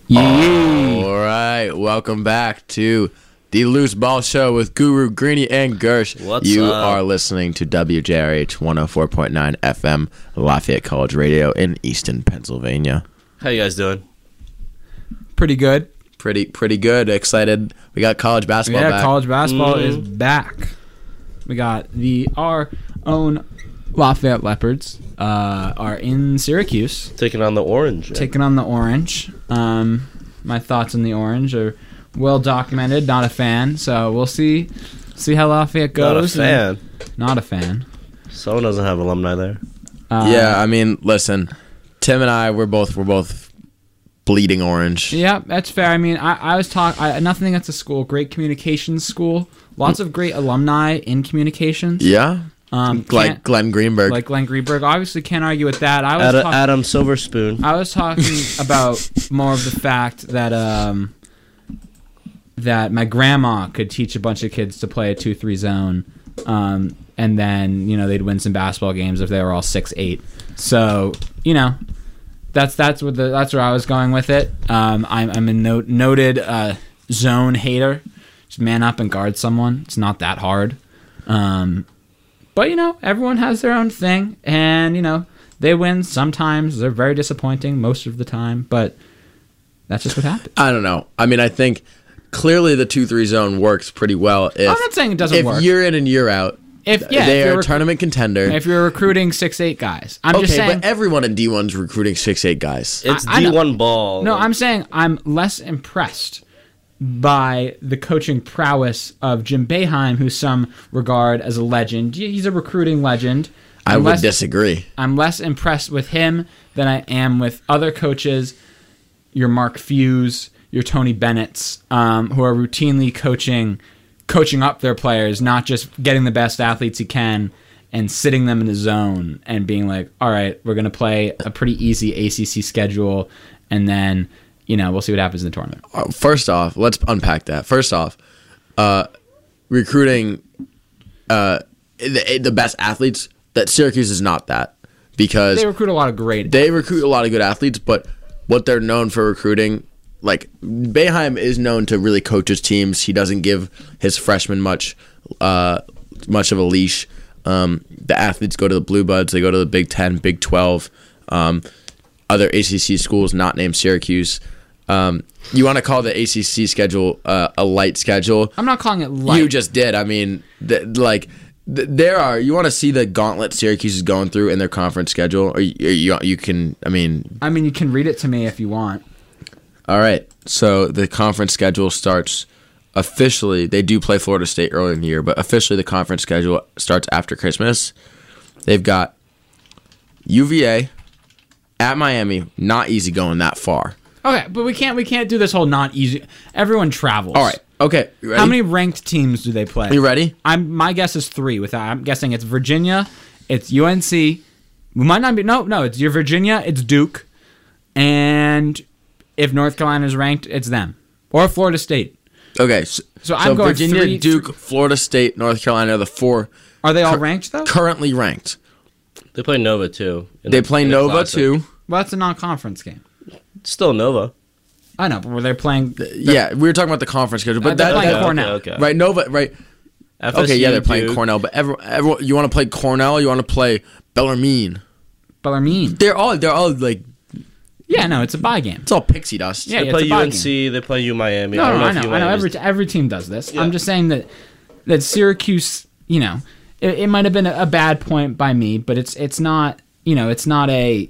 Yee. All right, welcome back to the Loose Ball Show with Guru, Greeny, and Gersh. What's you up? are listening to WJRH 104.9 FM, Lafayette College Radio in Easton, Pennsylvania. How you guys doing? Pretty good. Pretty good. Excited. We got college basketball back. College basketball is back. We got our own Lafayette Leopards are in Syracuse. Taking on the Orange. Taking on the Orange. My thoughts on the Orange are well documented. Not a fan, so we'll see how Lafayette goes. Not a fan. Not a fan. Someone doesn't have alumni there. Yeah, I mean, listen, Tim and I, we're both bleeding orange. Yeah, that's fair. I mean, I was nothing against the school. Great communications school. Lots of great alumni in communications. Yeah. Like Glenn Greenberg. Like Glenn Greenberg. Obviously can't argue with that. Adam Silverspoon. I was talking about more of the fact that that my grandma could teach a bunch of kids to play a 2-3 zone, and then they'd win some basketball games if they were all 6'8". So that's where I was going with it. I'm a noted zone hater. Just man up and guard someone. It's not that hard. But everyone has their own thing, and they win sometimes. They're very disappointing most of the time, but that's just what happens. I don't know. I mean, I think clearly the 2-3 zone works pretty well. I'm not saying it doesn't work. If year in and year out, they are a tournament contender. If you're recruiting 6'8" guys, I'm just saying. But everyone in D1 is recruiting 6'8" guys. It's D1 ball. No, I'm saying I'm less impressed by the coaching prowess of Jim Boeheim, who some regard as a legend. He's a recruiting legend. I would disagree. I'm less impressed with him than I am with other coaches, your Mark Few's, your Tony Bennett's, who are routinely coaching up their players, not just getting the best athletes he can and sitting them in the zone and being like, all right, we're going to play a pretty easy ACC schedule, and then we'll see what happens in the tournament. First off, let's unpack that. First off, recruiting the best athletes, that Syracuse is not that, because they recruit a lot of great. They recruit a lot of good athletes, but what they're known for recruiting, like Boeheim is known to really coach his teams. He doesn't give his freshmen much of a leash. The athletes go to the Blue Buds. They go to the Big 10, Big 12, other ACC schools not named Syracuse. You want to call the ACC schedule a light schedule? I'm not calling it light. You just did. I mean, you want to see the gauntlet Syracuse is going through in their conference schedule, or you can. I mean, you can read it to me if you want. All right. So the conference schedule starts officially. They do play Florida State early in the year, but officially the conference schedule starts after Christmas. They've got UVA at Miami. Not easy going that far. Okay, but we can't do this whole not easy. Everyone travels. All right. Okay. You ready? How many ranked teams do they play? You ready? My guess is 3. I'm guessing it's Virginia, it's UNC. We might not be. No. It's your Virginia. It's Duke, and if North Carolina is ranked, it's them or Florida State. Okay. So I'm going Virginia, Duke, Florida State, North Carolina are the 4. Are they all ranked though? Currently ranked. They play Nova too. They play Nova too. Well, that's a non-conference game. It's still Nova. I know, but were they playing? Yeah, we were talking about the conference schedule, but they're playing Cornell. Okay. Right, Nova, right? FSU, okay, yeah, they're playing Duke. Cornell, but everyone, you want to play Cornell? You want to play Bellarmine? Bellarmine. They're all like. Yeah, no, it's a bye game. It's all pixie dust. Yeah, They play UNC. They play U Miami. No, I know. UMiami's- Every team does this. Yeah. I'm just saying that Syracuse, it might have been a bad point by me, but it's not. It's not a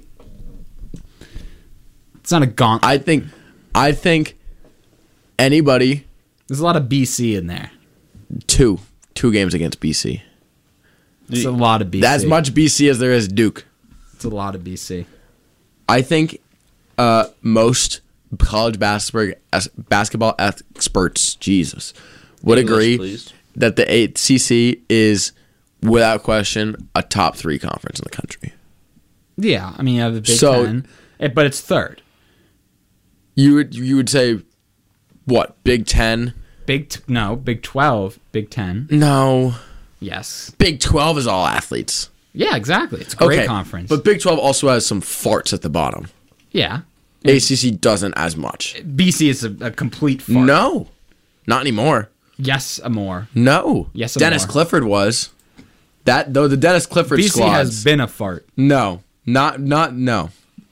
gauntlet. I think anybody. There's a lot of BC in there. Two games against BC. It's a lot of BC. As much BC as there is Duke. It's a lot of BC. I think most college basketball experts, Jesus, would agree please. that the ACC is, without question, a top 3 conference in the country. Yeah, I mean, you have the Big Ten, but it's third. You would say, what, Big 10? Big 12, Big 10. No. Yes. Big 12 is all athletes. Yeah, exactly. It's a great conference. But Big 12 also has some farts at the bottom. Yeah. ACC doesn't as much. BC is a complete fart. No, not anymore. Yes, more. No. Yes, Dennis more. Clifford was. That though the Dennis Clifford BC squads. has been a fart. No, not no.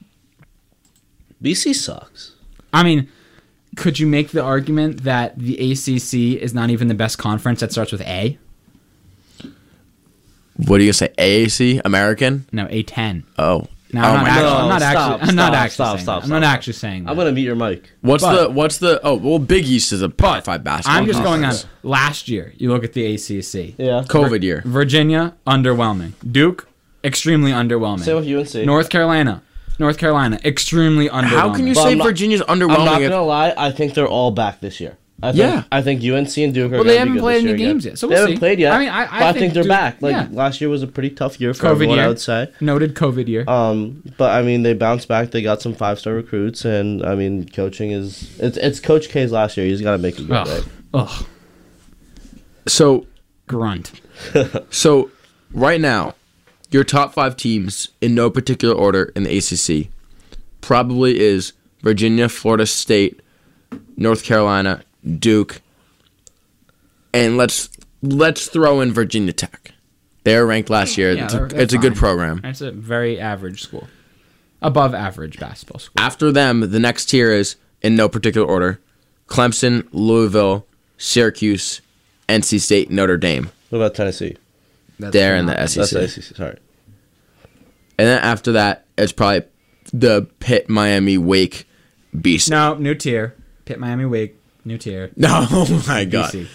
BC sucks. I mean, could you make the argument that the ACC is not even the best conference that starts with A? What are you gonna say? AAC American? No, A10. Oh. No, Oh I'm my not God. actually. I'm not Stop, actually. I'm not stop, actually stop, saying. stop, that. I'm not stop. actually saying. I'm that. gonna mute your mic. What's But- the Big East is a Power 5 basketball. I'm just going on conference. last year. You look at the ACC. Yeah. COVID year. Virginia, underwhelming. Duke, extremely underwhelming. Same with UNC. North Carolina, extremely underwhelming. How can you But say I'm not- Virginia's I'm not underwhelming? gonna lie. I think they're all back this year. Yeah. I think UNC and Duke are. Well, gonna they be haven't good played this any year again. games yet, so they we'll haven't see. played yet. I mean, but I think they're Duke- back. Like yeah. last year was a pretty tough year for COVID everyone, year. I would say. Noted COVID year. But I mean, they bounced back. They got some 5-star recruits, and I mean, coaching is it's Coach K's last year. He's got to make it good, Ugh. right? Ugh, So grunt. right now, your top 5 teams in no particular order in the ACC probably is Virginia, Florida State, North Carolina, Duke, and let's throw in Virginia Tech. They were ranked last year. Yeah, they're It's a good fine. program. It's a very average school, above average basketball school. After them, the next tier is, in no particular order, Clemson, Louisville, Syracuse, NC State, Notre Dame. What about Tennessee? They're in the That's SEC. the SEC. Sorry. And then after that, it's probably the Pitt, Miami, Wake, BC. No, new tier. Pitt, Miami, Wake, new tier. No, oh my God. BC.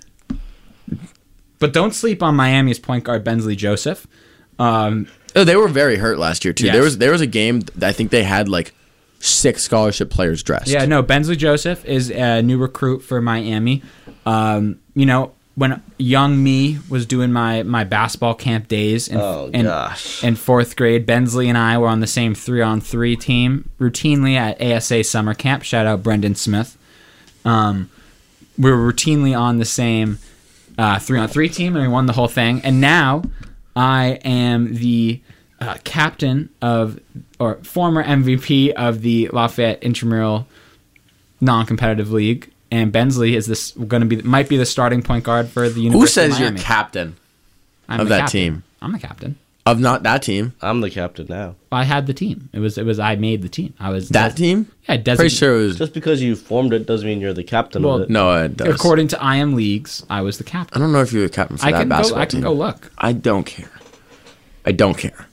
But don't sleep on Miami's point guard Bensley Joseph. Oh, they were very hurt last year too. Yes. There was a game that I think they had like 6 scholarship players dressed. Yeah, no, Bensley Joseph is a new recruit for Miami. You know, when young me was doing my basketball camp days in, gosh. in 4th grade, Bensley and I were on the same 3-on-3 team routinely at ASA summer camp. Shout out Brendan Smith. We were routinely on the same 3-on-3 team, and we won the whole thing. And now I am the captain of, or former MVP of the Lafayette Intramural Non-Competitive League. And Bensley is this going to be might be the starting point guard for the University Who says of Miami. you're captain I'm of the that captain. team? I'm the captain. Of not that team? I'm the captain now. I had the team. It was I made the team. I was That team? Yeah, Pretty sure it was. Just because you formed it doesn't mean you're the captain Well, of it. No, it does. According to IM leagues, I was the I captain. don't know if you were the captain for I that can go. basketball I can team. go look. I don't care. I don't care.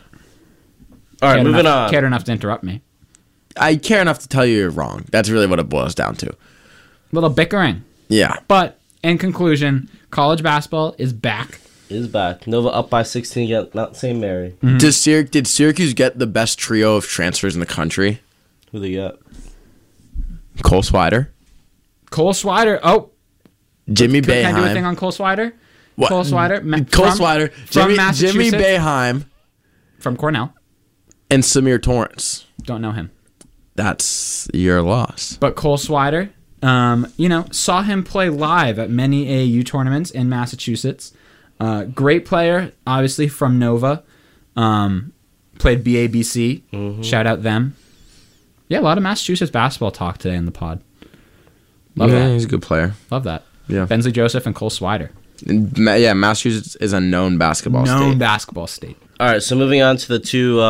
All right, moving on. Cared enough to interrupt me. I care enough to tell you you're wrong. That's really what it boils down to. Little bickering. Yeah. But in conclusion, college basketball is back. Is back. Nova up by 16 against Mount St. Mary. Did Syracuse get the best trio of transfers in the country? Who they got? Cole Swider, Cole Swider. Oh, Jimmy can I do a thing Boeheim. on Cole Swider? What? Cole Swider. Cole from- Swider, from Jimmy Massachusetts. Boeheim, From Cornell. and Samir Torrance. Don't know him. That's your loss. But Cole Swider, saw him play live at many AAU tournaments in Massachusetts. Great player, obviously from Nova. Played BABC. Shout out them. Yeah, a lot of Massachusetts basketball talk today in the pod. Love Yeah, that. he's a good player. Love that. Yeah. Bensley Joseph and Cole Swider. Yeah, Massachusetts is a known basketball Known state. basketball state. All right, so moving on to the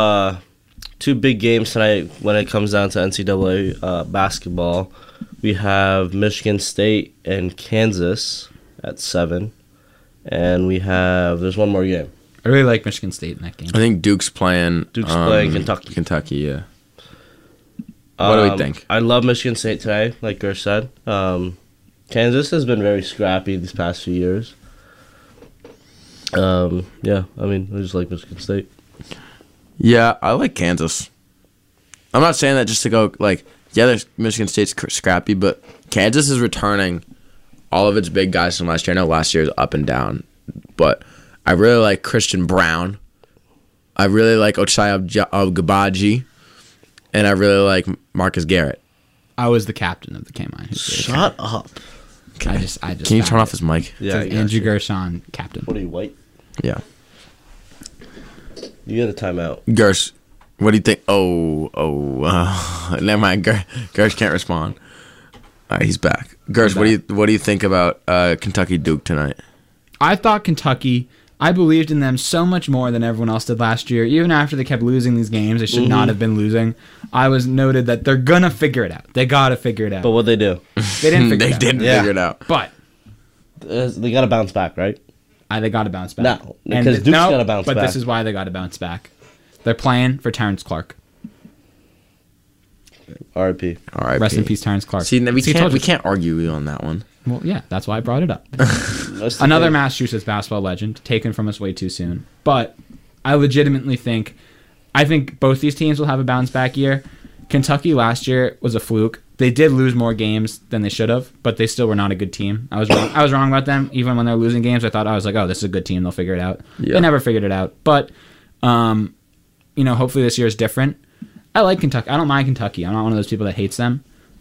two big games tonight when it comes down to NCAA basketball. We have Michigan State and Kansas at 7. And there's one more game. I really like Michigan State in that game. I think Duke's playing. Playing Kentucky. Kentucky, yeah. What do we think? I love Michigan State today, like Gersh said. Kansas has been very scrappy these past few years. Yeah, I mean, I just like Michigan State. Yeah, I like Kansas. I'm not saying that just to go there's Michigan State's scrappy, but Kansas is returning all of its big guys from last year. I know last year was up and down, but I really like Christian Brown. I really like Ochai Agbaji, and I really like Marcus Garrett. I was the captain of the K-Mine. Shut up. I just Can you turn off his mic? Yeah, I got Andrew you. Gershon, captain. What are you, white? Yeah. You get a timeout. Gersh, what do you think? Oh, never mind. Gersh can't respond. All right, he's back. Gersh, what do you think about Kentucky Duke tonight? I thought Kentucky, I believed in them so much more than everyone else did last year. Even after they kept losing these games, they should not have been losing. I was noted that they're going to figure it out. They got to figure it out. But what'd they do? They didn't figure it out. They didn't figure it out. But They got to bounce back, right? they got to bounce back. No, because Duke's got to bounce back. But this is why they got to bounce back. They're playing for Terrence Clark. R.I.P. All right. Rest in peace, Terrence Clark. See, we can't argue on that one. Well, yeah, that's why I brought it up. Another Massachusetts basketball legend taken from us way too soon. But I legitimately think both these teams will have a bounce back year. Kentucky last year was a fluke. They did lose more games than they should have, but they still were not a good team. I was wrong about them. Even when they're losing games, I was like, oh, this is a good team. They'll figure it out. Yeah. They never figured it out. But, hopefully this year is different. I like Kentucky. I don't mind Kentucky. I'm not one of those people that hates them.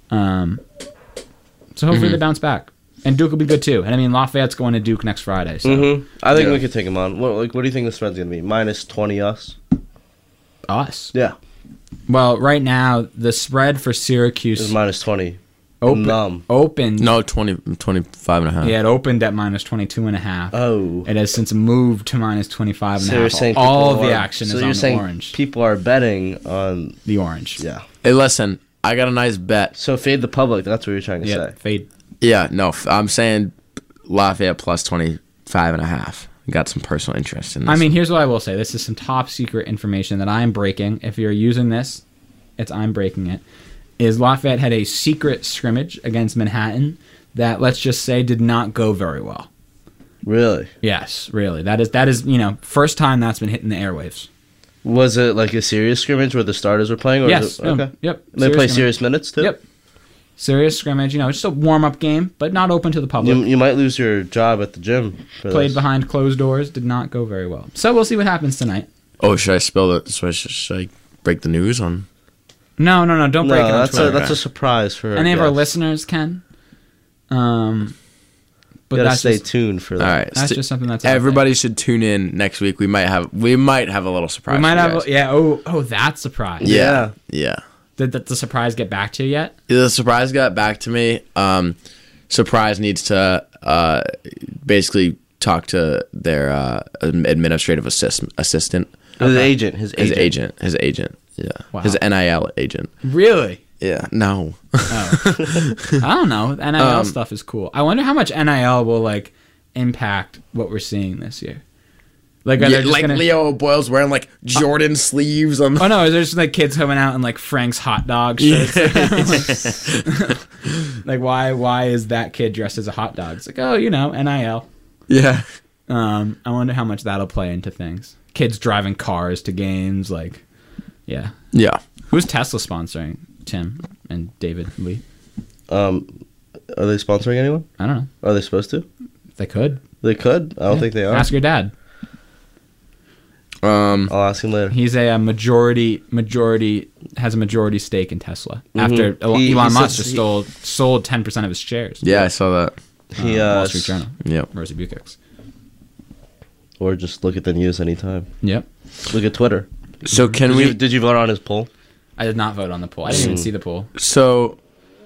So hopefully they bounce back. And Duke will be good too. And I mean, Lafayette's going to Duke next Friday. So. I think we could take them on. What do you think the spread's going to be? -20 us? Us? Yeah. Well, right now, the spread for Syracuse It's -20. opened. No, 25 and a half. Yeah, it opened at -22.5. Oh. It has since moved to -25.5. So you're saying all of people the are- action so is you're on saying the orange. People are betting on The orange. yeah. Hey, listen, I got a nice bet. So fade the public. That's what you're trying to Yeah, say. fade. Yeah, no, I'm saying Lafayette plus 25 and a half. Got some personal interest in this. I mean, here's what I will say. This is some top secret information that I'm breaking. If you're using this, I'm breaking it. Is Lafayette had a secret scrimmage against Manhattan that, let's just say, did not go very well. Really? Yes, really. That is, first time that's been hitting the airwaves. Was it like a serious scrimmage where the starters were playing? Or Yes. was it, okay. Yep. They play scrimmage. serious minutes too? Yep. Serious scrimmage. Just a warm-up game, but not open to the public. You might lose your job at the gym. For Played this. behind closed doors. Did not go very well. So we'll see what happens tonight. oh, should I spill it? Should I break the news on? No. Don't break it on that's Twitter. that's a surprise for Any of our guests. listeners can. But Gotta that's stay just, tuned for that. All right. that's just something that's out there. Everybody should tune in next week. We might have a little surprise. We might for you have. guys. Yeah. Oh, that surprise. Yeah. Yeah. Did the surprise get back to you yet? The surprise got back to me. Surprise needs to basically talk to their administrative assistant. His agent. His agent. Yeah. Wow. His NIL agent. Really? Yeah. No. I don't know. NIL stuff is cool. I wonder how much NIL will impact what we're seeing this year. Are they just gonna... Leo Boyle's wearing Jordan sleeves on. Oh no! Is there just kids coming out in Frank's hot dog shirts? Why is that kid dressed as a hot dog? It's NIL. Yeah. I wonder how much that'll play into things. Kids driving cars to games, yeah. Yeah. Who's Tesla sponsoring? Tim and David Lee. Are they sponsoring anyone? I don't know. Are they supposed to? They could. They could. I don't think they are. Ask your dad. I'll ask him later. He's a majority has a majority stake in Tesla after Elon Musk just sold 10% of his shares. Yeah, I saw that. Wall Street Journal. Yep. Rosie Bukix. Or just look at the news anytime. Yep. Look at Twitter. So Did you vote on his poll? I did not vote on the poll. I didn't even see the poll. So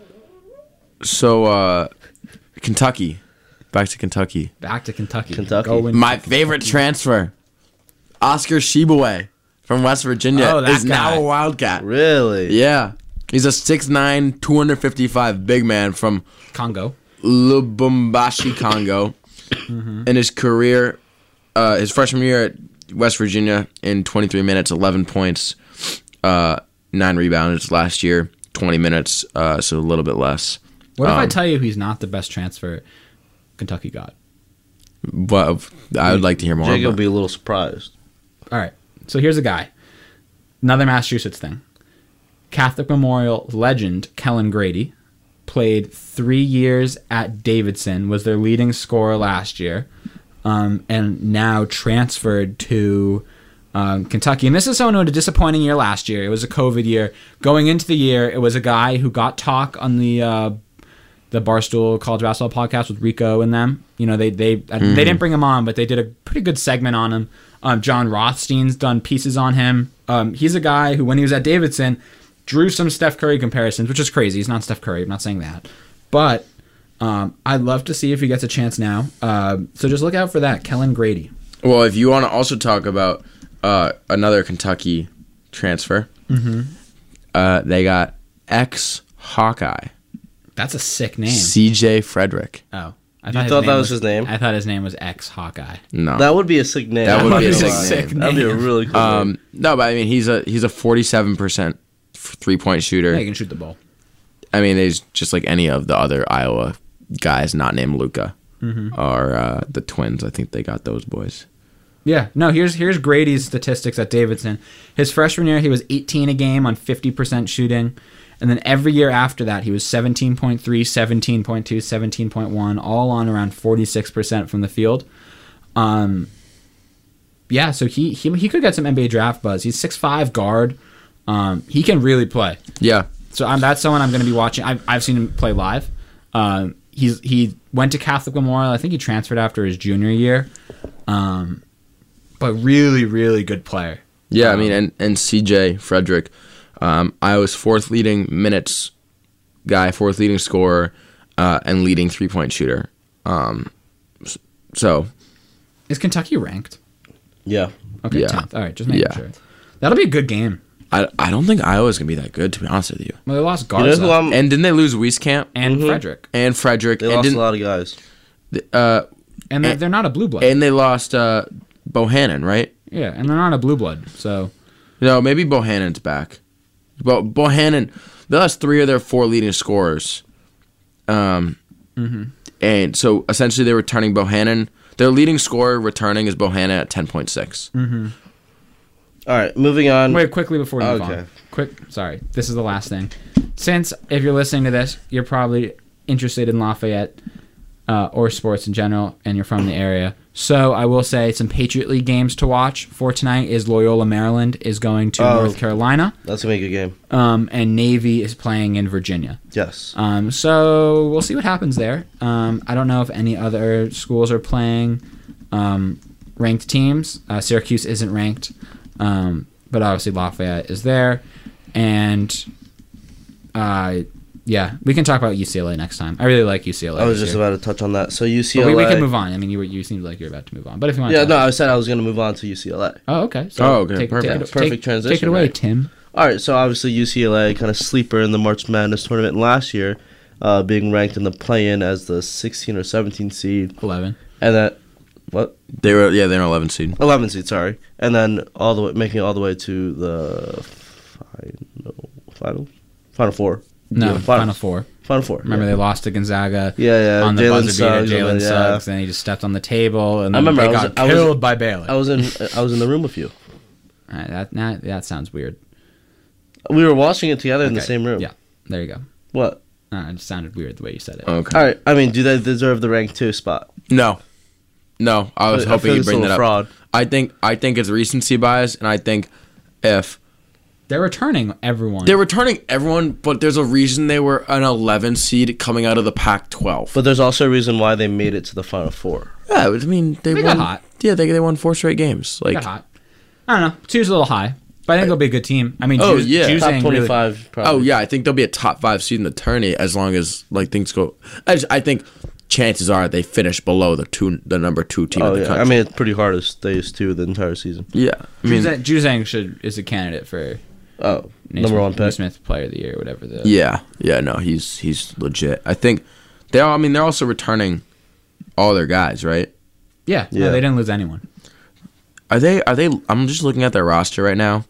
Kentucky. Back to Kentucky. Back to Kentucky. Kentucky. My favorite transfer, Oscar Shibaway from West Virginia, Oh, that is now guy. a Wildcat. Really? Yeah. He's a 6'9", 255 big man from Congo. Lubumbashi, Congo. In his career, his freshman year at West Virginia, in 23 minutes, 11 points, 9 rebounds. Last year, 20 minutes, so a little bit less. What if I tell you he's not the best transfer Kentucky got? But I would like to hear more. Jacob will about be a little surprised. All right. So here's a guy. Another Massachusetts thing. Catholic Memorial legend Kellen Grady played 3 years at Davidson, was their leading scorer last year, and now transferred to Kentucky. And this is someone who had a disappointing year last year. It was a COVID year. Going into the year, it was a guy who got talk on the Barstool College Basketball podcast with Rico and them. They didn't bring him on, but they did a pretty good segment on him. John Rothstein's done pieces on him. He's a guy who, when he was at Davidson, drew some Steph Curry comparisons, which is crazy. He's not Steph Curry. I'm not saying that. But I'd love to see if he gets a chance now. So just look out for that. Kellen Grady. Well, if you want to also talk about another Kentucky transfer, they got ex-Hawkeye. That's a sick name. C.J. Frederick. Oh. You thought that was his name? I thought his name was ex-Hawkeye. No. That would be a sick name. That would be a sick name. That'd be a really cool name. No, but I mean, he's a 47% 3-point shooter. Yeah, he can shoot the ball. I mean, he's just like any of the other Iowa guys not named Luka or the Twins. I think they got those boys. Yeah. No, here's Grady's statistics at Davidson. His freshman year, he was 18 a game on 50% shooting. And then every year after that, he was 17.3, 17.2, 17.1, all on around 46% from the field. Yeah, so he could get some NBA draft buzz. He's 6'5" guard. He can really play. Yeah. So that's someone I'm going to be watching. I've seen him play live. He went to Catholic Memorial. I think he transferred after his junior year. But really, really good player. Yeah, I mean, and C.J. Frederick, Iowa's fourth leading minutes guy, fourth leading scorer, and leading 3-point shooter. So, is Kentucky ranked? Yeah. Okay, Yeah. 10th. All right, just making sure. That'll be a good game. I don't think Iowa's going to be that good, to be honest with you. Well, they lost You know Garza who And didn't they lose Wieskamp? and Frederick. And Frederick. They and lost a didn't- lot of guys. And they're not a blue blood. And they lost Bohannon, right? Yeah, and they're not a blue blood. So No, maybe Bohannon's back. But Bohannon, they lost 3 of their 4 leading scorers. And so essentially they were returning Bohannon. Their leading scorer returning is Bohannon at 10.6. All right, moving on. wait, quickly before you move Okay. on. Sorry, this is the last thing. Since if you're listening to this, you're probably interested in Lafayette or sports in general, and you're from the area. So I will say some Patriot League games to watch for tonight is Loyola Maryland is going to North Carolina, That's going to be a good game. and Navy is playing in Virginia. Yes. So we'll see what happens there. I don't know if any other schools are playing ranked teams. Syracuse isn't ranked, but obviously Lafayette is there. And yeah, we can talk about UCLA next time. I really like UCLA. I was this just year. about to touch on that. So But UCLA. we can move on. I mean, you seemed like you're about to move on. But if you want Yeah, to no, I said I was going to move on to UCLA. Oh, okay. So Oh, okay, perfect. Perfect transition, Take it away, right? Tim. All right, so obviously UCLA kind of sleeper in the March Madness tournament last year, being ranked in the play-in as the 16 or 17 seed, 11. and that what They're an 11 seed. 11 seed, sorry, and then all the way making it all the way to the final four. No, Yeah, Final Four. Final four. Remember yeah. they lost to Gonzaga. Yeah. On the Jalen buzzer beater, Suggs, Jalen and then, Suggs, and he just stepped on the table, and I then remember they I got was killed by Baylor. I was in the room with you. That sounds weird. We were watching it together in the Okay, same room. Yeah, there you go. What? It just sounded weird the way you said it. Okay. All right. I mean, do they deserve the rank 2 spot? No. I was I hoping feel you'd it's a bring that little up. fraud. I think it's recency bias, and I think if They're returning everyone. they're returning everyone, but there's a reason they were an 11 seed coming out of the Pac-12. But there's also a reason why they made it to the Final Four. Yeah, I mean they got won. hot. Yeah, they won 4 straight games. Got Like, hot. I don't know. 2's a little high, but I think they'll be a good team. I mean, Oh, Juzang yeah. Top really- 25, probably. oh yeah, I think they'll be a top 5 seed in the tourney as long as like things go. I think chances are they finish below the number 2 team in Oh, the yeah. country. I mean, it's pretty hard to stay as 2 the entire season. yeah, I mean, Juzang is a candidate for Oh, number 1 pick. Naismith Player of the Year, or whatever. yeah, no, he's legit. I think they're also returning all their guys, right? Yeah. No, Yeah. they didn't lose anyone. Are they? I'm just looking at their roster right now.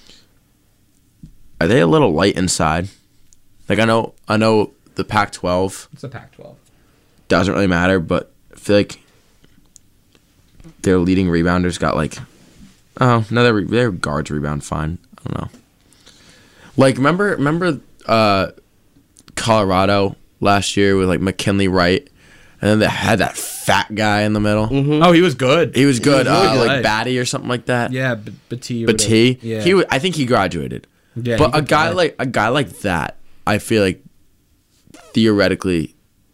Are they a little light inside? Like I know the Pac-12 It's a Pac-12. doesn't really matter, but I feel like their leading rebounders got like, oh no, their guards rebound fine. I don't know. Like remember Colorado last year with like McKinley Wright, and then they had that fat guy in the middle. Oh, he was good. He was good, really good. like Batty or something like that. Yeah, Batty. Batty. Yeah. I think he graduated. Yeah, but he a could guy play. like that, I feel like theoretically,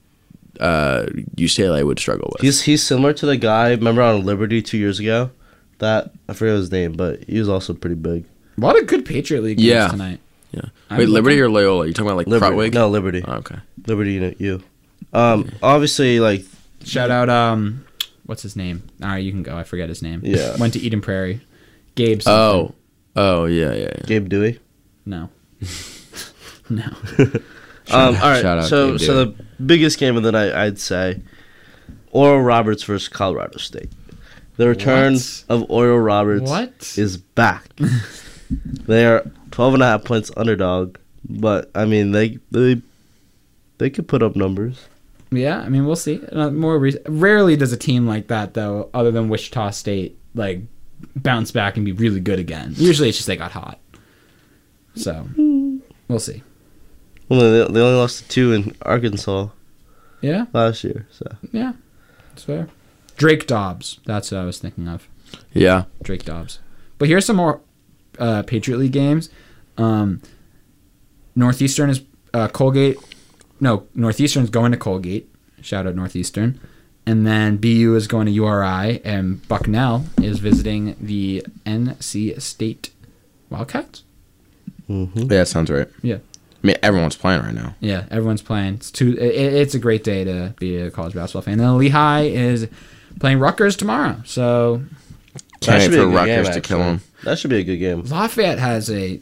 UCLA would struggle with. He's similar to the guy, remember on Liberty 2 years ago? That, I forget his name, but he was also pretty big. A lot of good Patriot League games tonight. Yeah. I'm Wait, Liberty looking- or Loyola? You talking about like Liberty. Crotwig? No, Liberty. Oh, okay. Liberty U. Obviously, like, Shout out, what's his name? All right, you can go. I forget his name. Yeah. Went to Eden Prairie. Gabe something. Oh, yeah. Gabe Dewey. No. No. All right. shout out So Gabe the biggest game of the night, I'd say, Oral Roberts versus Colorado State. The return What? of Oral Roberts What? is back. They are 12.5 points underdog, but I mean they could put up numbers. Yeah, I mean, we'll see. Rarely does a team like that, though, other than Wichita State, like, bounce back and be really good again. Usually it's just they got hot. So, we'll see. Well, they only lost to 2 in Arkansas Yeah, last year. So yeah. That's fair. Drake Dobbs. That's what I was thinking of. Yeah. Drake Dobbs. But here's some more Patriot League games. Northeastern is Colgate. No, Northeastern's going to Colgate. Shout out Northeastern. And then BU is going to URI, and Bucknell is visiting the NC State Wildcats. Yeah, that sounds right. Yeah. I mean, everyone's playing right now. Yeah, everyone's playing. It's a great day to be a college basketball fan. And then Lehigh is playing Rutgers tomorrow. So Can't should wait be a for good Rutgers game, to kill actually. them. That should be a good game. Lafayette has a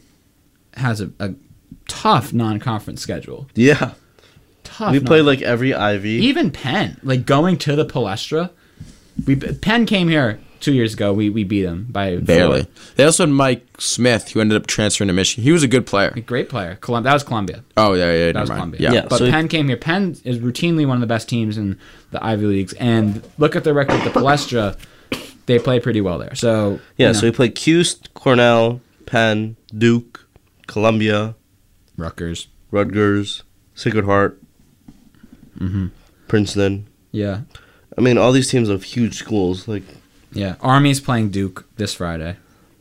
tough non-conference schedule. Yeah, Tough. we played like every Ivy. Even Penn, like going to the Palestra. Penn came here 2 years ago. We beat them by Barely. 4. They also had Mike Smith, who ended up transferring to Michigan. He was a good player. A great player. That was Columbia. Oh, yeah, That was never mind. Columbia. Yeah. But so Penn came here. Penn is routinely one of the best teams in the Ivy Leagues. And look at their record at the Palestra. They play pretty well there. So Yeah, you know, so we played Cuse, Cornell, Penn, Duke, Columbia, Rutgers. Rutgers, Sacred Heart, Princeton. Yeah. I mean, all these teams have huge schools. Like, Yeah. Army's playing Duke this Friday.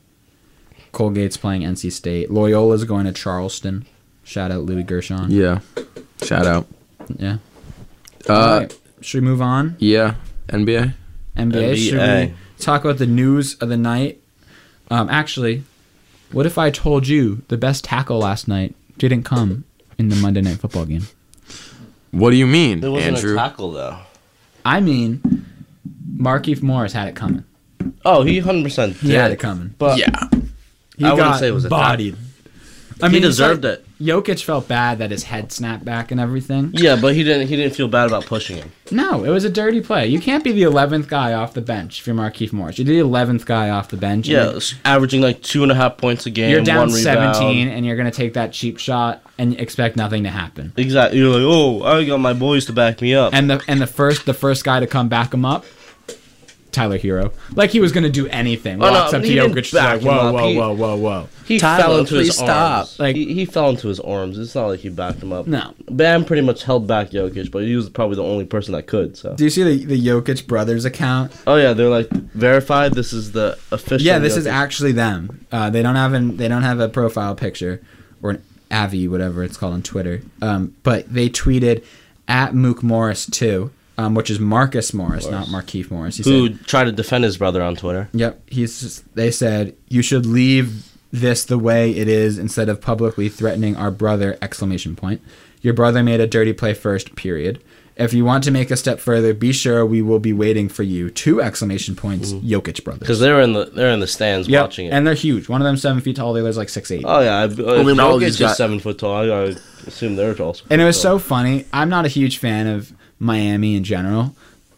Colgate's playing NC State. Loyola's going to Charleston. Shout out Louis Gershon. Yeah. Shout out. Yeah. All right. Should we move on? Yeah. NBA? NBA. Should we talk about the news of the night? Actually, what if I told you the best tackle last night didn't come in the Monday Night Football game? What do you mean, there wasn't Andrew? a tackle, though. I mean, Markieff Morris had it coming. Oh, he 100% did. He had it coming. But Yeah. He I wouldn't got say it was a bodied. I he mean, it's deserved like it. Jokic felt bad that his head snapped back and everything. Yeah, but he didn't feel bad about pushing him. No, it was a dirty play. You can't be the 11th guy off the bench if you're Markieff Morris. You're the 11th guy off the bench. and Yeah, averaging like 2.5 points a game. You're down 1 rebound. 17, and you're going to take that cheap shot and expect nothing to happen. Exactly. You're like, oh, I got my boys to back me up. And the first guy to come back him up, Tyler Hero. Like he was going to do anything. Oh, no, Walks up to he didn't Jokic, just back like, him whoa, up. whoa, whoa. He Tyler, fell into his please stop. arms. Like- he fell into his arms. It's not like he backed him up. No. Bam pretty much held back Jokic, but he was probably the only person that could. So. Do you see the Jokic brothers account? Oh yeah, they're like verified. This is the official. Yeah, this is Jokic. actually them. They don't have a profile picture or an Avi, whatever it's called on Twitter. But they tweeted at Mook Morris too, which is Marcus Morris, not Markieff Morris. He who said, tried to defend his brother on Twitter. "Yep." They said you should leave this the way it is instead of publicly threatening our brother! Exclamation point. Your brother made a dirty play first. Period. If you want to make a step further, be sure we will be waiting for you. 2 exclamation points. Jokic brothers. Because they're in the stands Yep, watching it. and they're huge. One of them 7 feet tall. The other's like 6'8". Oh yeah, mean, all Jokic these is guys- 7 foot tall. I gotta assume they're also. And it was so funny. I'm not a huge fan of Miami in general,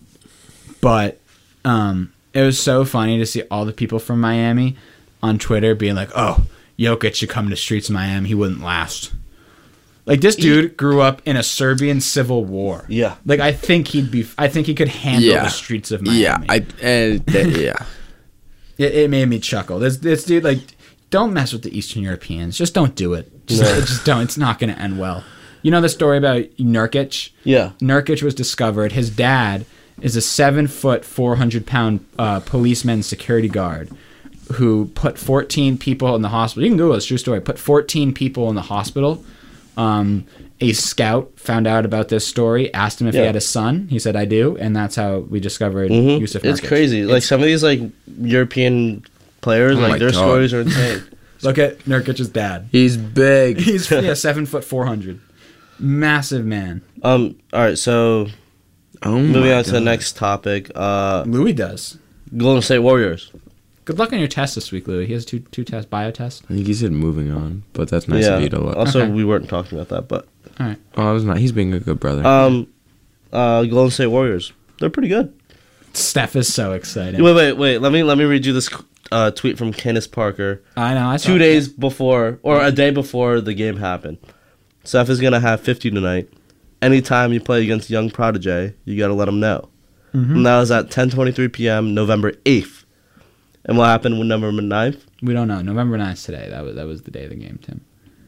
but it was so funny to see all the people from Miami on Twitter being like, "Oh, Jokic should come to streets of Miami. He wouldn't last." Like this dude grew up in a Serbian civil war. Yeah. Like I think he could handle the streets of Miami. Yeah. It made me chuckle. This dude, like, don't mess with the Eastern Europeans. Just don't do it. Just don't. It's not going to end well. You know the story about Nurkic? Yeah. Nurkic was discovered. His dad is a 7-foot, 400-pound policeman security guard who put 14 people in the hospital. You can Google this, true story. Put 14 people in the hospital. A scout found out about this story, asked him if he had a son. He said, "I do," and that's how we discovered Yusuf Nurkic. It's crazy. Like some of these like European players, my like their God. stories are insane. Look at Nurkic's dad. He's big. He's 7 foot 400. Massive man. All right, so Oh moving my on to the God. next topic. Louis does. Golden State Warriors. Good luck on your test this week, Louis. He has two tests, bio tests. I think he said moving on, but that's nice Yeah. of you to look. Also, Okay. we weren't talking about that, but All right. Oh, I was not. He's being a good brother. Golden State Warriors. They're pretty good. Steph is so excited. Wait. Let me read you this tweet from Candace Parker. I know. I saw 2 it. days before, or a day before the game happened. Steph is gonna have 50 tonight. Anytime you play against Young Prodigy, you gotta let him know. And that was at 10:23 p.m. November 8th. And what happened with November 9th? We don't know. November 9th today. That was the day of the game, Tim.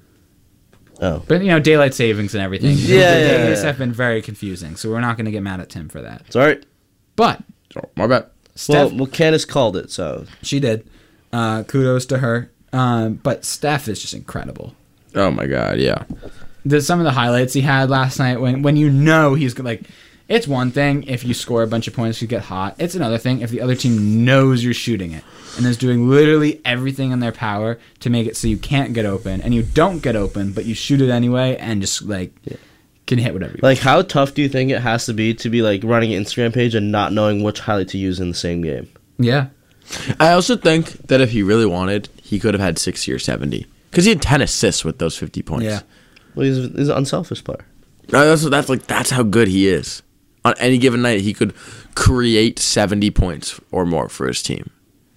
Oh. But daylight savings and everything. Yeah, the yeah, days yeah. have been very confusing, so we're not going to get mad at Tim for that. It's alright. But Oh, my bad. Steph, Well, Candace called it, so. she did. Kudos to her. But Steph is just incredible. Oh my God, yeah. Some of the highlights he had last night when he's like, it's one thing if you score a bunch of points, you get hot. It's another thing if the other team knows you're shooting it and is doing literally everything in their power to make it so you can't get open and you don't get open, but you shoot it anyway and just can hit whatever you want. Like, how tough do you think it has to be like running an Instagram page and not knowing which highlight to use in the same game? Yeah. I also think that if he really wanted, he could have had 60 or 70. Because he had 10 assists with those 50 points. Yeah. Well, he's an unselfish player. That's how good he is. On any given night, he could create 70 points or more for his team.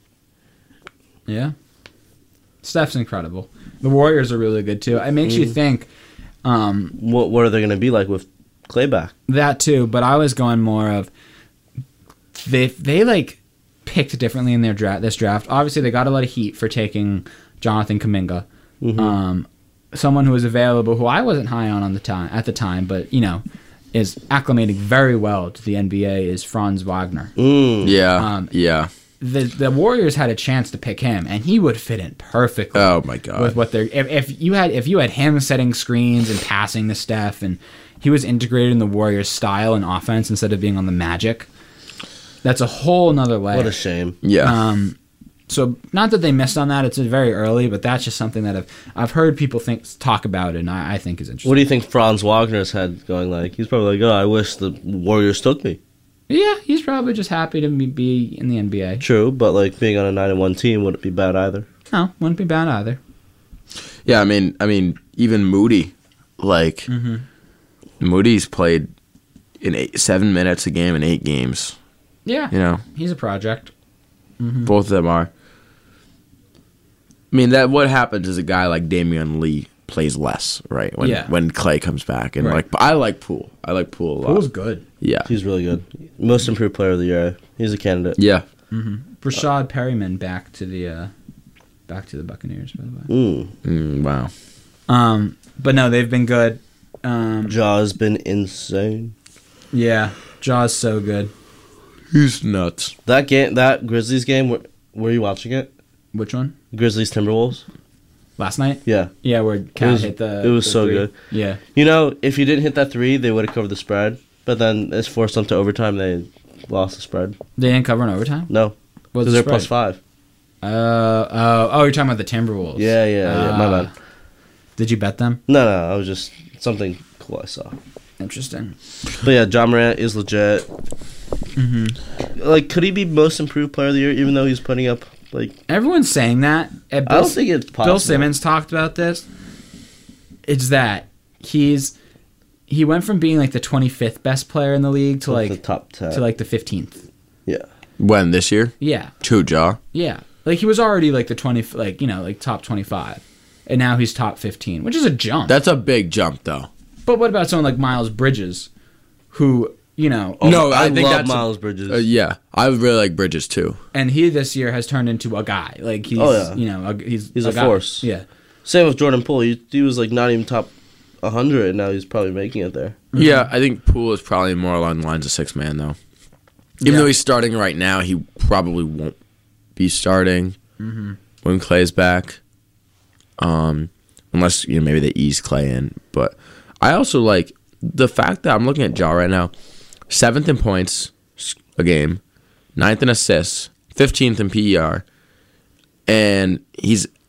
Yeah. Steph's incredible. The Warriors are really good too. It makes you think What are they going to be like with Clay back? that too, but I was going more of they like picked differently in this draft. Obviously, they got a lot of heat for taking Jonathan Kuminga, someone who was available, who I wasn't high on at the time, but is acclimating very well to the NBA. Is Franz Wagner. Yeah. Yeah. The Warriors had a chance to pick him, and he would fit in perfectly. Oh my God. With what they're if you had him setting screens and passing to Steph, and he was integrated in the Warriors' style and offense instead of being on the Magic, that's a whole nother layer. What a shame. Yeah. So not that they missed on that; it's very early, but that's just something that I've heard people talk about, and I think is interesting. What do you think Franz Wagner's had going like? He's probably like, oh, I wish the Warriors took me. Yeah, he's probably just happy to be in the NBA. True, but like being on a 9-1 team wouldn't be bad either. No, wouldn't be bad either. Yeah, I mean, even Moody, like Moody's played in 7 minutes a game in 8 games. Yeah, he's a project. Both of them are. I mean, that what happens is a guy like Damian Lee plays less, right? When Clay comes back, and Right. but I like Poole. I like Poole a lot. Poole's good. Yeah, He's really good. Most improved player of the year. He's a candidate. yeah. Rashad Perryman back to the Buccaneers, by the way. Wow. But no, they've been good. Jaw's been insane. Yeah, Jaw's so good. He's nuts. That Grizzlies game, were you watching it? Which one? Grizzlies Timberwolves? Last night? Yeah. Yeah, where Cat hit the. It was the so three. good. Yeah. If you didn't hit that 3, they would have covered the spread. But then it's forced them to overtime. They lost the spread. They didn't cover in overtime? No. What's Because the they're spread? plus 5. You're talking about the Timberwolves. Yeah, my bad. Did you bet them? No, I was just something cool I saw. Interesting. But yeah, John Morant is legit. Like, could he be most improved player of the year even though he's putting up, like... Everyone's saying that. I don't think it's possible. Bill Simmons talked about this. It's that he went from being like the 25th best player in the league to Like like the top 10. to like the 15th. Yeah. When this year? Yeah. Two Jaw. Yeah. Like he was already like the 20 like top 25. And now he's top 15, which is a jump. That's a big jump, though. But what about someone like Miles Bridges who, No, I think love that's Miles Bridges. yeah, I really like Bridges too. and he this year has turned into a guy. Like he's he's a guy. force. Yeah. Same with Jordan Poole. He was like not even top 100, and now he's probably making it there. Yeah, I think Poole is probably more along the lines of 6 man though. Even though he's starting right now, he probably won't be starting when Clay's back. Unless maybe they ease Clay in. But I also like the fact that I'm looking at Ja right now, 7th in points a game, 9th in assists, 15th in PER, and he's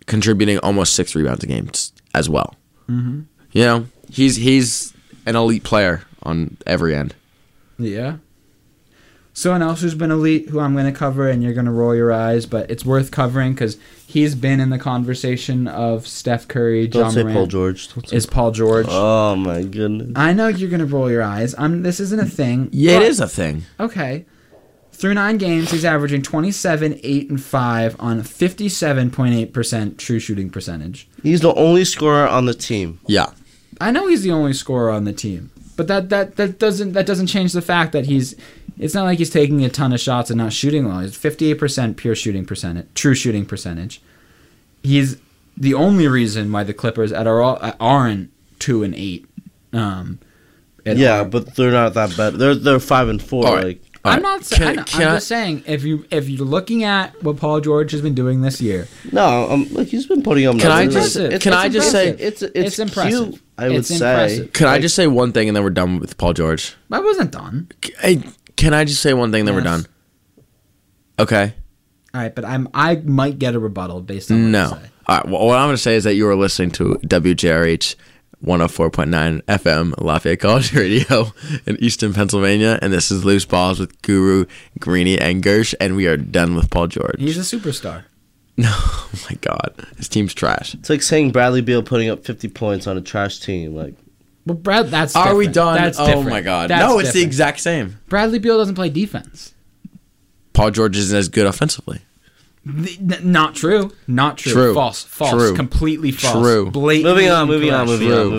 contributing almost 6 rebounds a game as well. Mm-hmm. You know, he's an elite player on every end. Yeah. Someone else who's been elite, who I'm going to cover, and you're going to roll your eyes, but it's worth covering because he's been in the conversation of Steph Curry, Don't John say Morant. Paul George. Is Paul George. Oh, my goodness. I know you're going to roll your eyes. This isn't a thing. Yeah, but- it is a thing. Okay. Through 9 games, he's averaging 27, 8, and 5 on 57.8% true shooting percentage. He's the only scorer on the team. Yeah. I know he's the only scorer on the team, but that doesn't change the fact that it's not like he's taking a ton of shots and not shooting well. He's 58% pure shooting percentage, true shooting percentage. He's the only reason why the Clippers aren't 2 and 8. Yeah, but they're not that bad. They're 5 and 4. All right. Like I'm not saying. I'm Can I- just saying if you're looking at what Paul George has been doing this year, no, look, he's been putting up. Can I numbers. just- can I just say- it's impressive. cute, I would It's say. impressive. Can I just say one thing and then we're done with Paul George? I wasn't done. Hey, can I just say one thing and then we're Yes. done? Okay. All right, but I might get a rebuttal based on what No. you say. All right. Well, what I'm going to say is that you are listening to WJRH 104.9 FM Lafayette College Radio in Easton, Pennsylvania, and this is Loose Balls with Guru, Greeny, and Gersh, and we are done with Paul George. He's a superstar. No, oh my God, his team's trash. It's like saying Bradley Beal putting up 50 points on a trash team. Like, Well, Brad, that's Are we different. done? That's Oh different. my God, That's no, it's the different. exact same. Bradley Beal doesn't play defense. Paul George isn't as good offensively. Not true. Not true. True. False. False. True. Completely false. True. Blatantly moving on.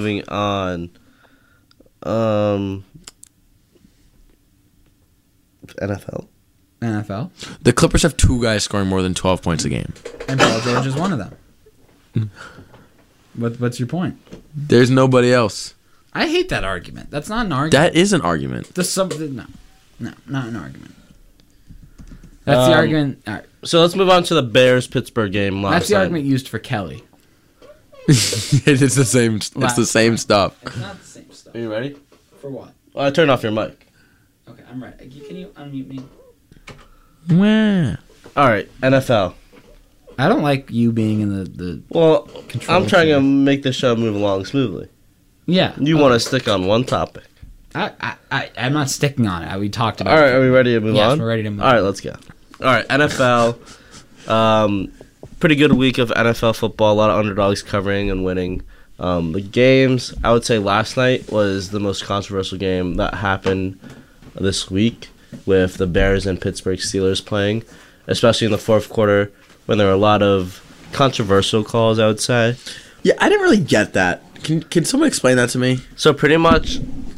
NFL. NFL. The Clippers have 2 guys scoring more than 12 points a game. And Paul George is one of them. What's your point? There's nobody else. I hate that argument. That's not an argument. That is an argument. No, not an argument. That's the argument. All right. So let's move on to the Bears-Pittsburgh game last That's the night. argument used for Kelly. It's the same. It's the same stuff. It's not the same stuff. Are you ready? For what? Oh, I turned off your mic. Okay, I'm ready. Can you unmute me? Wah. All right, NFL. I don't like you being in the Well, control. I'm trying to chair. make the show move along smoothly. Yeah. You want to stick on one topic. I'm not sticking on it. We talked about All right, it. are we ready to move Yes, on? we're ready to move All right, on. let's go. All right, NFL. Pretty good week of NFL football. A lot of underdogs covering and winning. The games, I would say last night was the most controversial game that happened this week with the Bears and Pittsburgh Steelers playing, especially in the fourth quarter when there were a lot of controversial calls, I would say. Yeah, I didn't really get that. Can someone explain that to me? So pretty much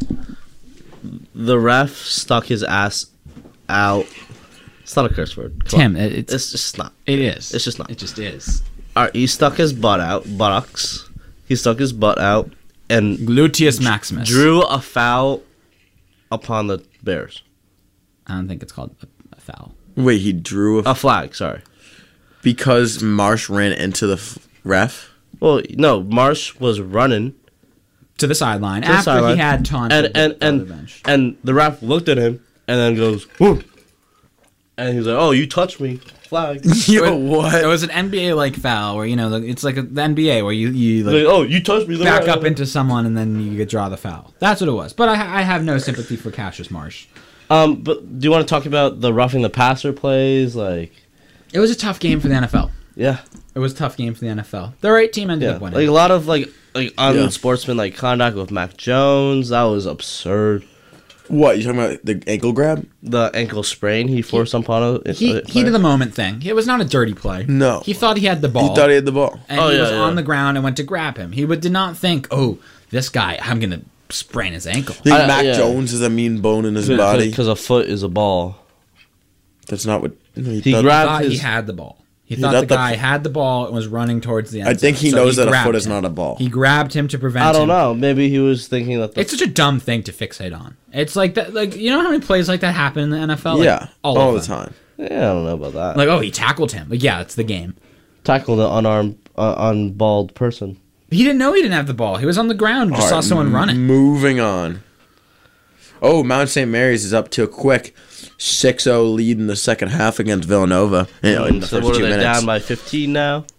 the ref stuck his ass out. It's not a curse word. Come Tim, on. it's It's just not. it is. It's just not. It just is. All right, he stuck his buttocks. He stuck his butt out and Gluteus maximus. drew a foul upon the Bears. I don't think it's called a foul. Wait, he drew A flag, sorry. because Marsh ran into the ref. Well, no, Marsh was running, To the sideline To the after sideline. he had taunted and the other bench. and the ref looked at him and then goes, "Whoop," and he's like, "Oh, you touched me, flag." Yo, It what? was an NBA like foul where it's like the NBA where you Like, oh, you touched me. back up into someone and then you could draw the foul. That's what it was. But I have no sympathy for Cassius Marsh. But do you want to talk about the roughing the passer plays? Like, It was a tough game for the NFL. yeah, It was a tough game for the NFL. The right team ended yeah, up winning. like a lot of like unsportsmanlike conduct with Mac Jones. That was absurd. What, you talking about the ankle grab? The ankle sprain he forced upon a Heat of the moment thing. It was not a dirty play. No. He thought he had the ball. He thought he had the ball. and Oh, he yeah, was yeah. on the ground and went to grab him. He did not think, oh, this guy, I'm going to sprain his ankle. Think I- Mac yeah. Jones has a mean bone in his body? because a foot is a ball. That's not what He He grabbed thought he his. had the ball. He He thought thought the the- guy had the ball and was running towards the end I think zone. he So knows that a grabbed foot is him. not a ball. He grabbed him to prevent I don't him. know. Maybe he was thinking that. It's such a dumb thing to fixate on. It's like that. Like, you know how many plays like that happen in the NFL? Like, Yeah, all all of the them. time. Yeah, I don't know about that. Like, oh, he tackled him. Like, yeah, it's the game. Tackled an unarmed, unballed person. He didn't know he didn't have the ball. He was on the ground and just saw All right, someone running. Moving on. Oh, Mount St. Mary's is up to a quick 6-0 lead in the second half against Villanova. You know, in the So first what are 2 they minutes. down by 15 now?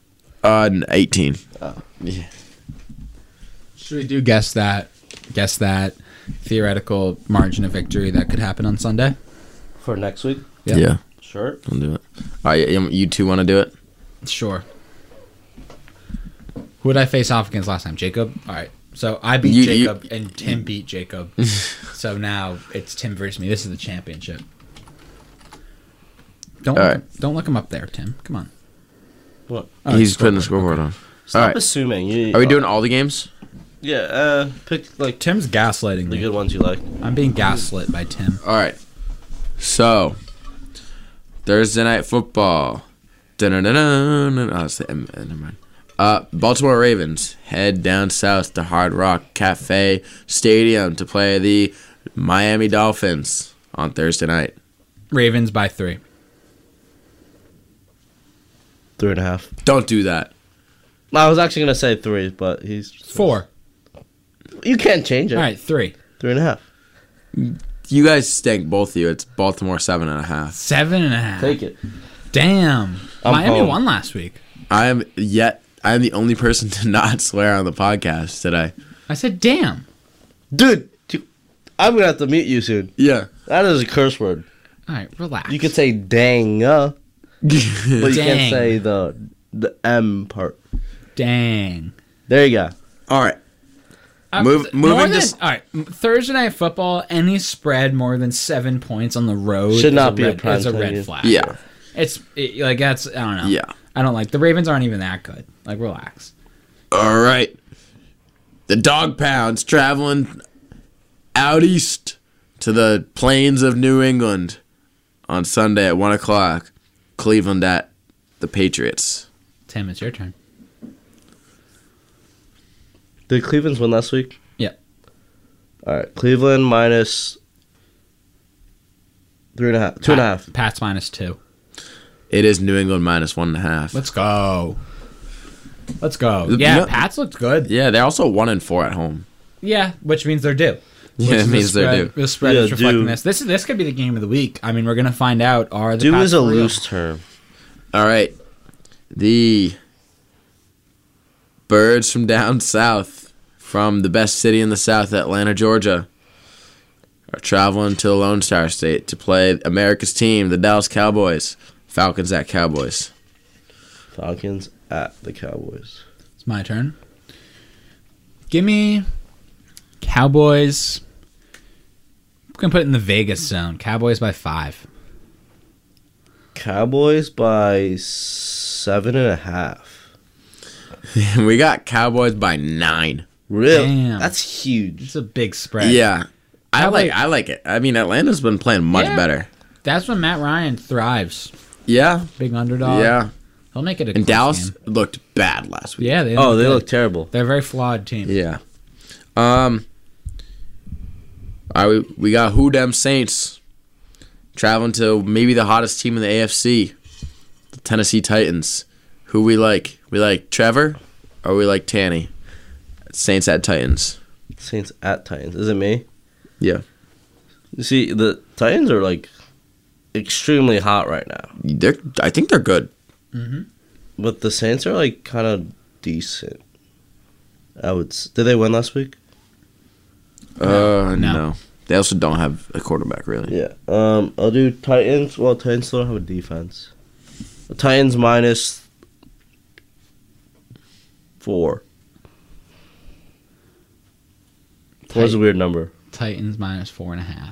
18. Yeah. Should we do guess that theoretical margin of victory that could happen on Sunday? For next week? Yeah. Sure. I'll do it. All right, you two want to do it? Sure. Who did I face off against last time? Jacob? All right. So I beat Jacob and Tim beat Jacob. So now it's Tim versus me. This is the championship. Don't look him up there, Tim. Come on. What? Oh, He's putting the scoreboard on. Stop All right. assuming. Are we doing all the games? Yeah, pick like Tim's gaslighting the me. good ones you like. I'm being gaslit by Tim. All right. So, Thursday night football. Never mind. Baltimore Ravens head down south to Hard Rock Cafe Stadium to play the Miami Dolphins on Thursday night. Ravens by 3. 3.5. Don't do that. I was actually gonna say 3, but he's 4. You can't change it. All right, 3. 3.5. You guys stink, both of you. It's Baltimore 7.5. 7.5. Take it. Damn. I'm Miami home. won last week. I am the only person to not swear on the podcast today. I said, damn. Dude, I'm gonna have to meet you soon. Yeah. That is a curse word. All right, relax. You could say dang, but you Dang. can't say the M part. Dang. There you go. All right. More Moving than, to all right, Thursday night football, any spread more than 7 points on the road Should not be a red, prime is a time red game. flag. Yeah. Like that's, I don't know. Yeah. I don't like, the Ravens aren't even that good. Like, relax. All right. The Dog Pounds traveling out east to the plains of New England on Sunday at 1 o'clock. Cleveland at the Patriots. Tim, it's your turn. Did Cleveland's win last week? Yeah. All right. Cleveland minus 3.5. 2.5. Pats minus 2. It is New England minus 1.5. Let's go. Let's go. You Yeah, know- Pats looked good. Yeah, they're also 1-4 at home. Yeah, which means they're due. Yeah, Which it is means the they're spread, due. The spread Yeah, is reflecting due. this could be the game of the week. I mean, we're gonna find out. Are the Due Pats is a for real? loose term. All right. The birds from down south, from the best city in the South, Atlanta, Georgia, are traveling to the Lone Star State to play America's team, the Dallas Cowboys. Falcons at Cowboys. Falcons at the Cowboys. It's my turn. Give me Cowboys. I'm gonna put it in the Vegas zone. Cowboys by 5. Cowboys by 7.5. We got Cowboys by 9. Really? Damn. That's huge. It's a big spread. Yeah. I Cowboys- like it. I mean, Atlanta's been playing much Yeah. better. That's when Matt Ryan thrives. Yeah. Big underdog. Yeah. He'll make it a And close Dallas game. looked bad last week. Yeah, they Oh, they good. look terrible. They're a very flawed team. Yeah. We got Who Dem Saints traveling to maybe the hottest team in the AFC, the Tennessee Titans. Who we like? We like Trevor or we like Tanny? Saints at Titans. Saints at Titans. Is it me? Yeah. You see, the Titans are like extremely hot right now, I think they're good. but the Saints are like kind of decent. Did they win last week? No. They also don't have a quarterback really. Yeah. I'll do Titans. Well, Titans still don't have a defense. The Titans minus 4. 4 is a weird number. Titans minus 4.5.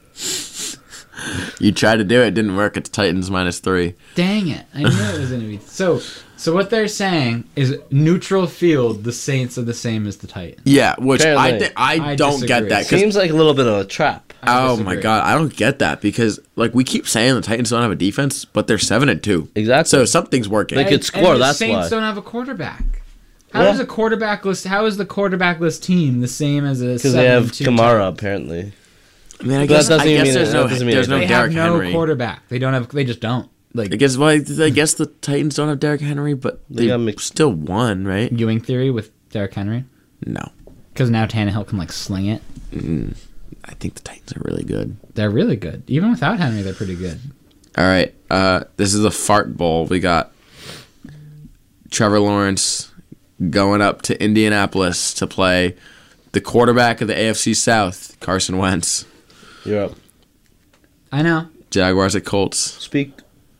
You tried to do it, didn't work. It's Titans minus 3. Dang it! I knew it was gonna be so. What they're saying is neutral field. The Saints are the same as the Titans. Yeah, which Apparently. I I don't disagree. get that. 'Cause Seems like a little bit of a trap. I oh my disagree. god, I don't get that because like we keep saying the Titans don't have a defense, but they're 7-2. Exactly. So something's working. They could And score, the that's Saints why. don't have a quarterback. How Yeah. is a quarterbackless? How is the quarterbackless team the same as a? Because they have 7-2 Kamara, Titans? apparently. I mean, I But guess, that doesn't I even guess mean- there's no that doesn't mean there's no They Derrick have no Henry. quarterback. They don't have. They just don't. Like I guess the Titans don't have Derrick Henry, but They they got Mc- still won, right? Ewing theory with Derrick Henry, No, because now Tannehill can like sling it. I think the Titans are really good. They're really good. Even without Henry, they're pretty good. All right, this is the Fart Bowl. We got Trevor Lawrence going up to Indianapolis to play the quarterback of the AFC South, Carson Wentz. You're up. I know. Jaguars at Colts. Speak.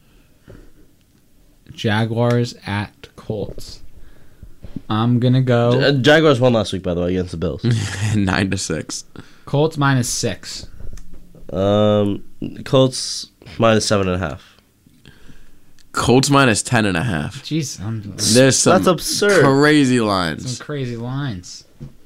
Jaguars at Colts. I'm gonna go Jaguars won last week, by the way, against the Bills. 9-6. Colts -6. Colts -7.5. Colts -10.5. Jeez, There's some That's absurd. crazy some lines. crazy lines.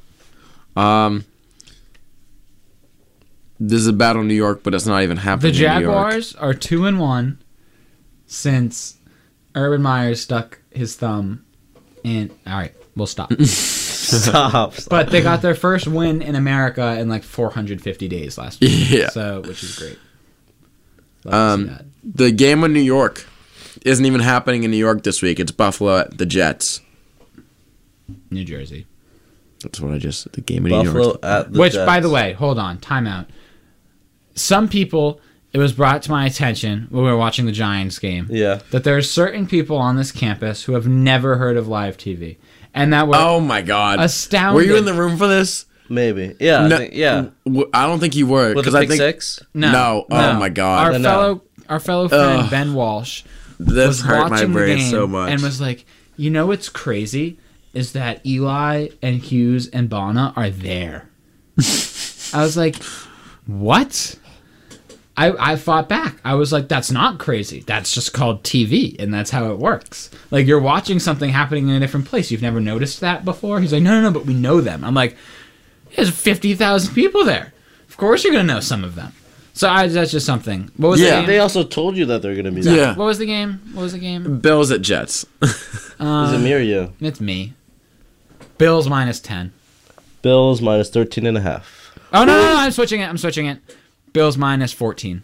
This is a battle in New York, but it's not even The happening in New York. Jaguars are 2-1 since Urban Meyer stuck his thumb in. All right, we'll stop. Stop. But they got their first win in America in like 450 days last week. Yeah. So, which is great. Love to see that. The game in New York isn't even happening in New York this week. It's Buffalo at the Jets. New Jersey. That's what I just. The game in New Buffalo York. at the Which, Jets. by the way, hold on, timeout. Some people, it was brought to my attention when we were watching the Giants game Yeah. that there are certain people on this campus who have never heard of live TV, and that were Oh my God! astounded. Were you in the room for this? Maybe. Yeah. No, I think, yeah. I don't think you were With because the I pick think six? No. Oh my God! Our fellow friend Ugh. Ben Walsh this was hurt my watching the brain game so much. and was like, "You know what's crazy is that Eli and Hughes and Bonner are there." I was like, "What?" I fought back. I was like, "That's not crazy. That's just called TV, and that's how it works. Like you're watching something happening in a different place. You've never noticed that before." He's like, "No, but we know them." I'm like, "There's 50,000 people there. Of course you're gonna know some of them." So that's just something. What was the Yeah. game? They also told you that they're going to be there. Yeah. What was the game? What was the game? Bills at Jets. Is it me or you? It's me. Bills -10. Bills -13.5. Oh no! I'm switching it. Bills -14.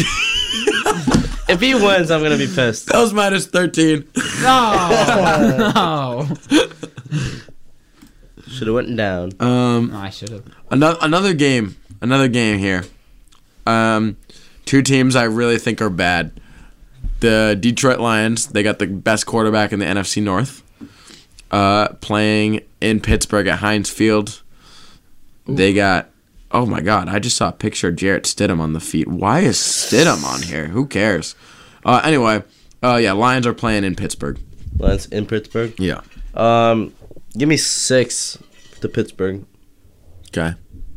If he wins, I'm going to be pissed. Bills -13. No, no. Should have went down. I should have. Another game here. Two teams I really think are bad. The Detroit Lions, they got the best quarterback in the NFC North. Playing in Pittsburgh at Heinz Field. They got, oh my God, I just saw a picture of Jarrett Stidham on the feet. Why is Stidham on here? Who cares? Anyway, Lions are playing in Pittsburgh. Lions in Pittsburgh. Yeah. Give me 6 to Pittsburgh. Okay.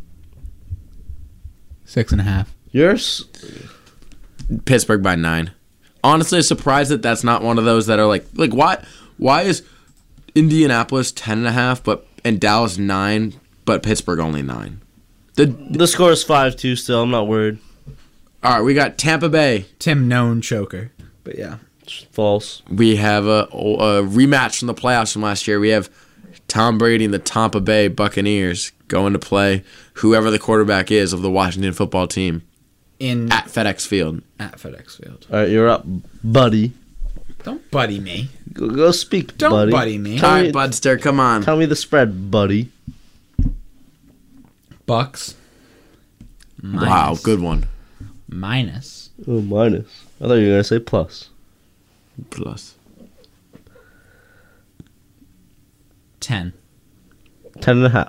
6.5. Yours? Pittsburgh by 9. Honestly, surprised that that's not one of those that are like why is Indianapolis 10.5 and Dallas 9 but Pittsburgh only 9? The score is 5-2 still. I'm not worried. All right, we got Tampa Bay. Tim known choker, but yeah. False. We have a rematch from the playoffs from last year. We have Tom Brady and the Tampa Bay Buccaneers going to play whoever the quarterback is of the Washington football team at FedEx Field. At FedEx Field. All right, you're up, buddy. Don't buddy me. Go speak, Don't buddy. buddy me. All right, Budster, come on. Tell me the spread, buddy. Bucks. Wow, good one. Minus. Oh, minus. I thought you were going to say plus. Plus. 10. 10.5.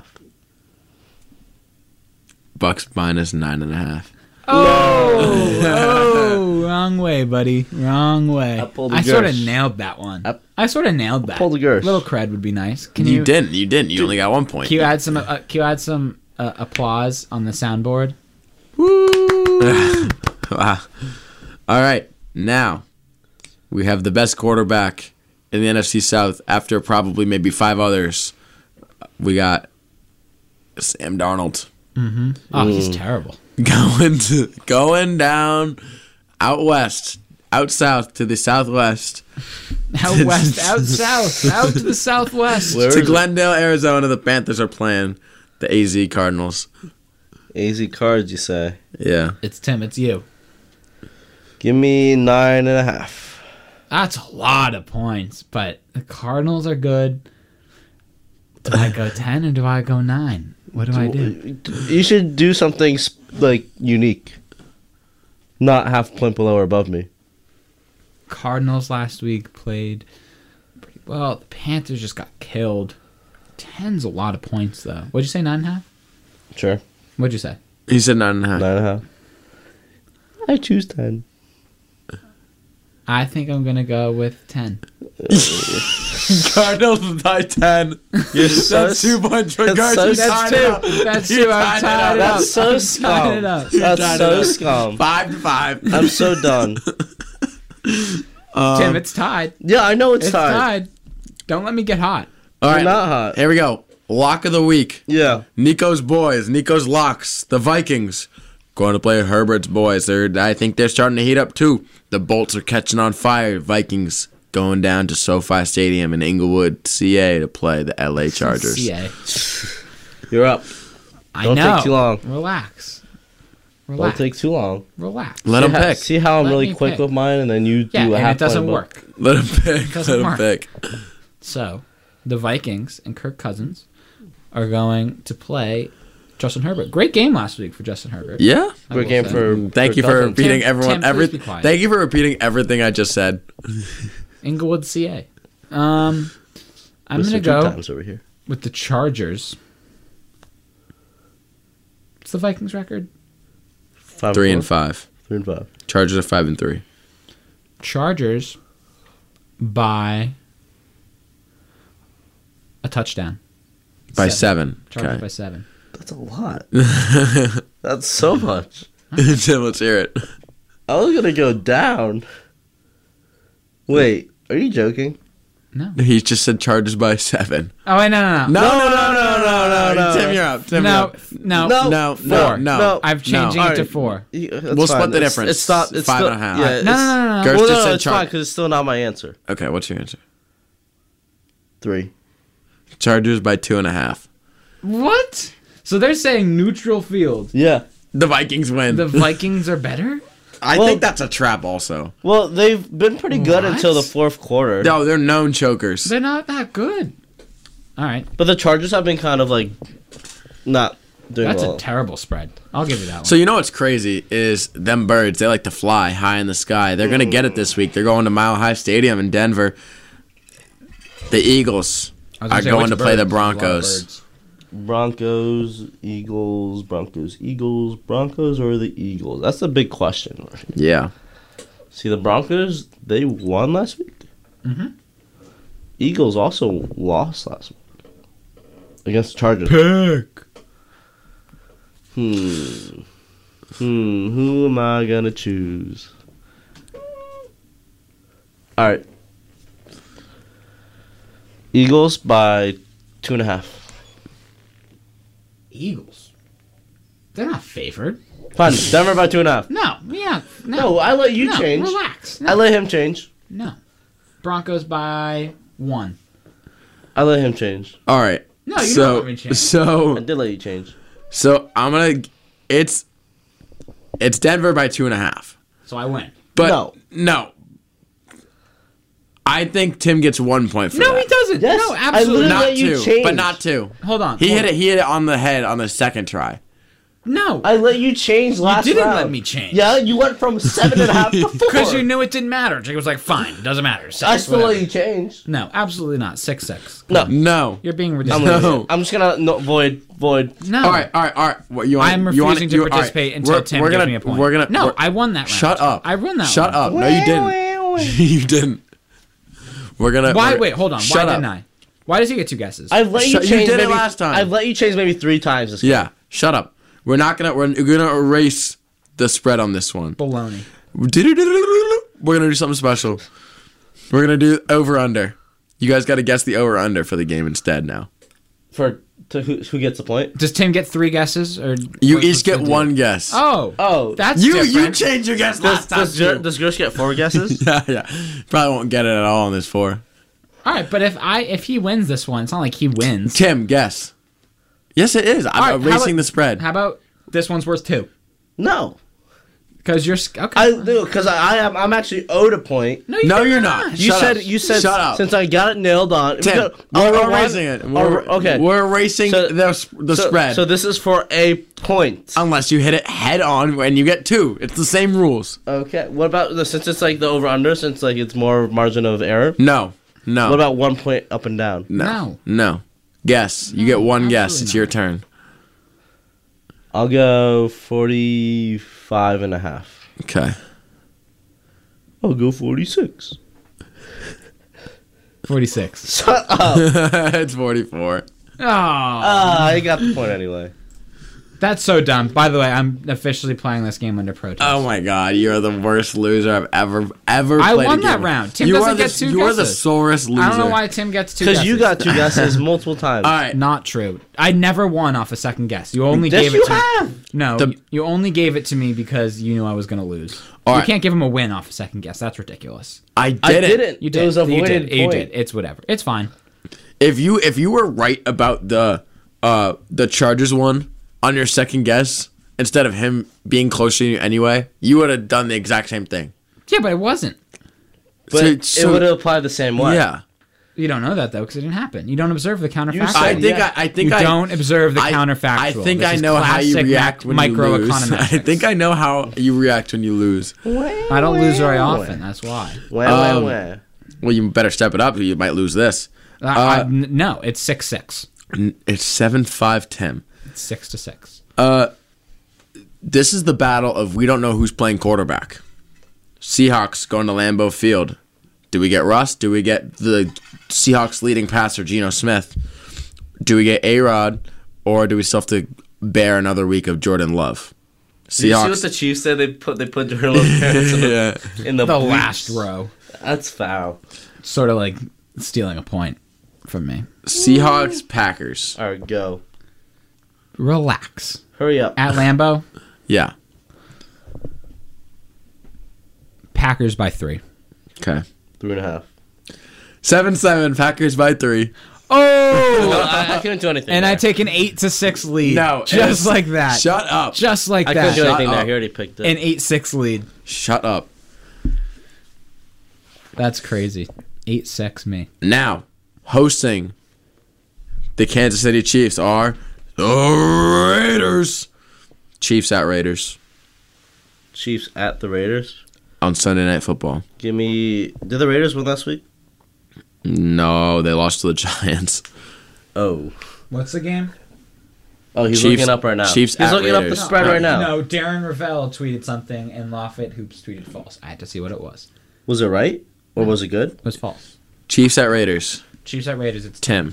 Bucks minus 9.5. Oh, wrong way, buddy. Wrong way. I pulled the I sort of Gersh. nailed that one. I- I sort of nailed that. pulled the Gersh. Little cred would be nice. Can You didn't. You only got 1 point. Can you add some? Can you add some applause on the soundboard? Wow. All right, now we have the best quarterback in the NFC South after probably maybe 5 others. We got Sam Darnold Oh, he's terrible. going down out west, out south to the southwest. Out west, out south, out to the southwest. Where To is it? Glendale, Arizona, the Panthers are playing the AZ Cardinals. AZ cards, you say? Yeah. It's Tim. It's you. Give me 9.5. That's a lot of points, but the Cardinals are good. Do I go 10 or do I go 9? What do I do? You should do something unique. Not half point below or above me. Cardinals last week played pretty Well, the Panthers just got killed. 10's a lot of points, though. What'd you say, 9.5? Sure. What'd you say? He said 9.5. 9.5. I choose 10. I think I'm going to go with 10. Cardinals by 10. You're so That's 2 points for that's Garcia. so- Tied it up. That's You two. I'm tied it up. That's so I'm tying scum. it up. That's tied so it up. scum. 5-5. I'm so done. Tim, it's tied. Yeah, I know it's It's tied. tied. Don't let me get hot. All You're right, not hot. here we go. Lock of the week. Yeah. Nico's boys, Nico's locks, the Vikings going to play Herbert's boys. I think they're starting to heat up too. The Bolts are catching on fire. Vikings going down to SoFi Stadium in Inglewood, CA to play the LA Chargers. CA. You're up. I Don't know. take too long. Relax. Don't Relax. take too long. Relax. Let him pick. See how I'm Let really me quick pick. with mine, and then you Yeah, do a and half it doesn't point, work. Let him pick. Doesn't Let him work. pick. So, the Vikings and Kirk Cousins are going to play Justin Herbert. Great game last week for Justin Herbert. Yeah. I Great will game say. for. Thank you for Cousins. repeating Tim, everyone. please be quiet. Thank you for repeating everything I just said. Inglewood, CA. I'm Mr. going to Two go times over here. with the Chargers. What's the Vikings record? 3-5. 3-5. Chargers are 5-3. Chargers by a touchdown. By 7. Chargers Okay. by 7. That's a lot. That's so much. Tim, let's hear it. I was gonna go down. Wait, are you joking? No. He just said Chargers by 7. Oh, wait, no. No. Tim, you're up. Tim, No, you're up. no. No. No, Four. no. I'm changing No. it to Alright. 4. We'll split the difference. It's not. It's 5.5. Yeah, No, it's, no, no, no. Gerst Well, just no, said it's fine Char- because it's still not my answer. Okay, what's your answer? 3. Chargers by 2.5. What? So they're saying neutral field. Yeah. The Vikings win. The Vikings are better? I Well- think that's a trap also. Well, they've been pretty good What? until the fourth quarter. No, they're known chokers. They're not that good. All right. But the Chargers have been kind of like not doing That's well. a terrible spread. I'll give you that one. So you know what's crazy is them birds, they like to fly high in the sky. They're going to get it this week. They're going to Mile High Stadium in Denver. The Eagles I was are gonna say, going which to play the birds? There's a lot of Broncos. birds. Broncos, Eagles, Broncos, or the Eagles? That's the big question. Yeah. See, the Broncos, they won last week. Mhm. Eagles also lost last week against the Chargers. Pick. Who am I gonna choose? All right. Eagles by 2.5. Eagles. They're not favored. Fine, Denver by 2.5. No. Yeah. No. No, I let you No, change. Relax. I No. let him change. No. Broncos by 1. I let him change. All right. No, you so, don't let me change. I So, did let you change. so I'm going to, it's Denver by 2.5. So I win. But no. I think Tim gets 1 point for No, that. he doesn't. Yes, No, I absolutely literally not. Not let you 2, change. but not 2. Hold on. He hit it on the head on the second try. No. I let you change last you didn't round. let me change. Yeah, you went from 7.5 to 4. Because you knew it didn't matter. Jake was like, fine, doesn't matter. Six, I still whatever. let you change. No, absolutely not. 6-6. No. No. You're being I'm, ridiculous. No. I'm just gonna void. No. All right. What, you want, I'm you want, refusing to you- all right. participate until We're- Tim we're gives gonna- me a point. We're gonna. No, we're- I won that round. Shut up. I won that Shut one. up. No, you didn't. You didn't. We're gonna. Why? we're- Wait, hold on. Shut Why up. didn't I? Why does he get 2 guesses? I've let you Shut- you change. did it maybe, last time. I've let you change maybe 3 times this game. Yeah. Shut up. We're gonna erase the spread on this one. Baloney. We're gonna do something special. We're gonna do over under. You guys got to guess the over under for the game instead now. Who gets the point? Does Tim get 3 guesses? Or You what's each get the deal? 1 guess. Oh, That's you different. changed your guess last time. does Gersh get 4 guesses? Yeah. Probably won't get it at all on this 4. All right, but if he wins this one, it's not like he wins. Tim, guess. Yes, it is. All I'm right, how erasing about- the spread. How about this one's worth 2? No, Because you're okay. I do because I'm actually owed a point. No, You're not. You Shut said up. you said Shut up. since I got it nailed on. Tim, I'll we're rewind- erasing it. Okay, We're erasing So- the spread. So this is for a point. Unless you hit it head on and you get 2. It's the same rules. Okay. What about since it's like the over under? Since like it's more margin of error. No. No. What about 1 point up and down? No. No. Guess. You get one guess. It's your turn. I'll go 45.5. Okay. I'll go 46. 46. Shut up. It's 44. Oh, I got the point anyway. that's so dumb. By the way, I'm officially playing this game under protest. Oh my god, you're the worst loser I've ever I played. won a that game. round. Tim you doesn't are get the, two You are the guesses. sorest loser. I don't know why Tim gets two guesses. Because you got 2 guesses multiple times. All right. Not true. I never won off a second guess. You only Yes, gave you it to have. me. No, you only gave it to me because you knew I was going to lose. All you right. can't give him a win off a second guess. That's ridiculous. I I did it. didn't. You did. It was You avoided did. You point. did. It's whatever. It's fine. If you were right about the Chargers one on your second guess, instead of him being closer to you anyway, you would have done the exact same thing. Yeah, but it wasn't. But So- it would have applied the same way. Yeah. You don't know that though because it didn't happen. You don't observe the counterfactual. said- I think you I don't observe the I- counterfactual. I think This I is know how you classic react when you lose. microeconometrics. I think I know how you react when you lose. I don't lose very often. That's why. Where? Well, you better step it up or you might lose this. No, it's 6-6. It's 7-5 Tim. It's 6-6. This is the battle of we don't know who's playing quarterback. Seahawks going to Lambeau Field. Do we get Russ? Do we get the Seahawks leading passer, Geno Smith? Do we get A-Rod? Or do we still have to bear another week of Jordan Love? Did you see what the Chiefs said? They put Jordan Love's parents in the The bleachers. last row. That's foul. Sort of like stealing a point from me. Seahawks, Packers. All right, go. Relax. Hurry up. At Lambeau, Yeah. Packers by 3. Okay. 3.5. 7-7, Packers by 3. Oh! I couldn't do anything. And there. I take an 8-6 lead. No. Just it's- like that. Shut up. Just like I couldn't do that. anything there. up. He already picked it. An 8-6 lead. Shut up. That's crazy. 8-6 me. Now, hosting the Kansas City Chiefs are the Raiders. Chiefs at Raiders Chiefs at the Raiders. on Sunday Night Football. Give me. Did the Raiders win last week? No, they lost to the Giants. Oh. What's the game? Oh, he's Chiefs- looking up right now. Chiefs he's at looking up the Raiders. spread right now. No, Darren Ravel tweeted something and Lafayette Hoops tweeted false. I had to see what it was. Was it right? Or was it good? It was false. Chiefs at Raiders. Chiefs at Raiders. It's Tim.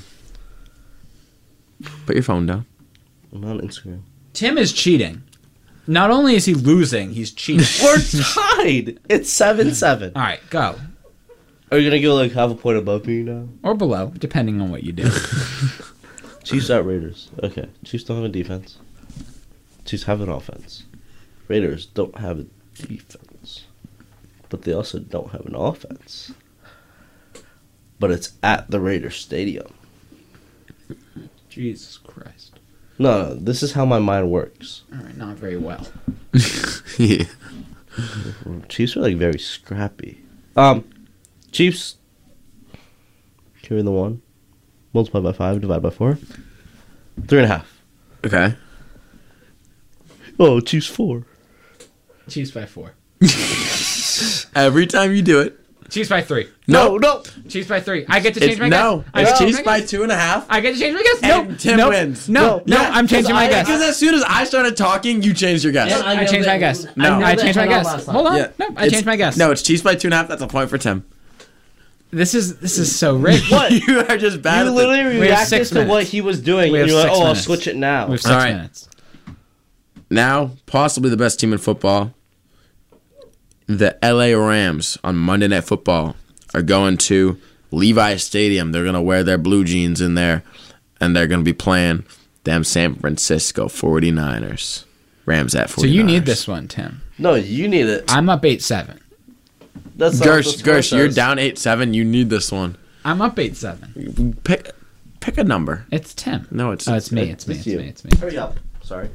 Put your phone down. I'm on Instagram. Tim is cheating. Not only is he losing, he's cheating. We're tied. It's 7-7. All right, go. Are you gonna go like half a point above me now? Or below, depending on what you do. Chiefs at Raiders. Okay. Chiefs don't have a defense. Chiefs have an offense. Raiders don't have a defense. But they also don't have an offense. But it's at the Raiders Stadium. Jesus Christ. No, this is how my mind works. All right, not very well. Yeah. Chiefs are like very scrappy. Chiefs carry the 1. Multiply by 5, divide by 4. 3.5. Okay. Oh, Chiefs 4. Chiefs by 4. Every time you do it. Chiefs by 3. No. Chiefs by 3. I get to change It's, my no. guess. I It's get to change Chiefs my by guess. 2.5. I get to change my guess. And No. Tim no. wins. No. I'm changing my guess. Because as soon as I started talking, you changed your guess. Yeah, I changed my guess. No. I changed my guess. Hold on. Yeah. No, I It's- changed my guess. No, it's Chiefs by 2.5. That's a point for Tim. This is so rigged. What? You are just bad. You at literally have reacted 6 to what minutes. he was doing, We and have you're like, 6 "Oh, I'll minutes. switch it now." We have 6 All right. minutes. Now, possibly the best team in football, the LA Rams on Monday Night Football are going to Levi Stadium. They're going to wear their blue jeans in there, and they're going to be playing them San Francisco 49ers. Rams at 49ers. So you need this one, Tim. No, you need it. I'm up 8-7. That's not what the score Gersh, you're says. down 8-7. You need this one. I'm up 8-7. Pick a number. It's Tim. No, it's Oh, it's me. It's me. It's It's you. me. It's me. Hurry up. Sorry.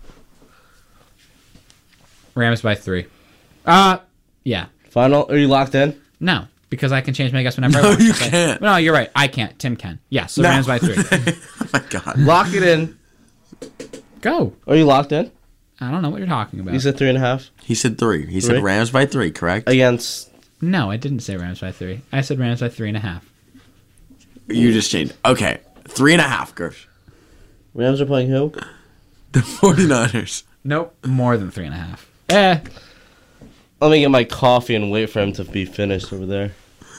Rams by 3. Yeah. Final. Are you locked in? No, because I can change my guess whenever I No, want. you Okay. can't. No, you're right. I can't. Tim can. Yeah, so No. Rams by 3. Oh my god. Lock it in. Go. Are you locked in? I don't know what you're talking about. You said 3.5 He said 3. He said Three? Rams by 3, correct? against. No, I didn't say Rams by 3. I said Rams by 3.5. You just changed. Okay. 3.5, Gersh. Rams are playing who? The 49ers. Nope, more than 3.5. Let me get my coffee and wait for him to be finished over there.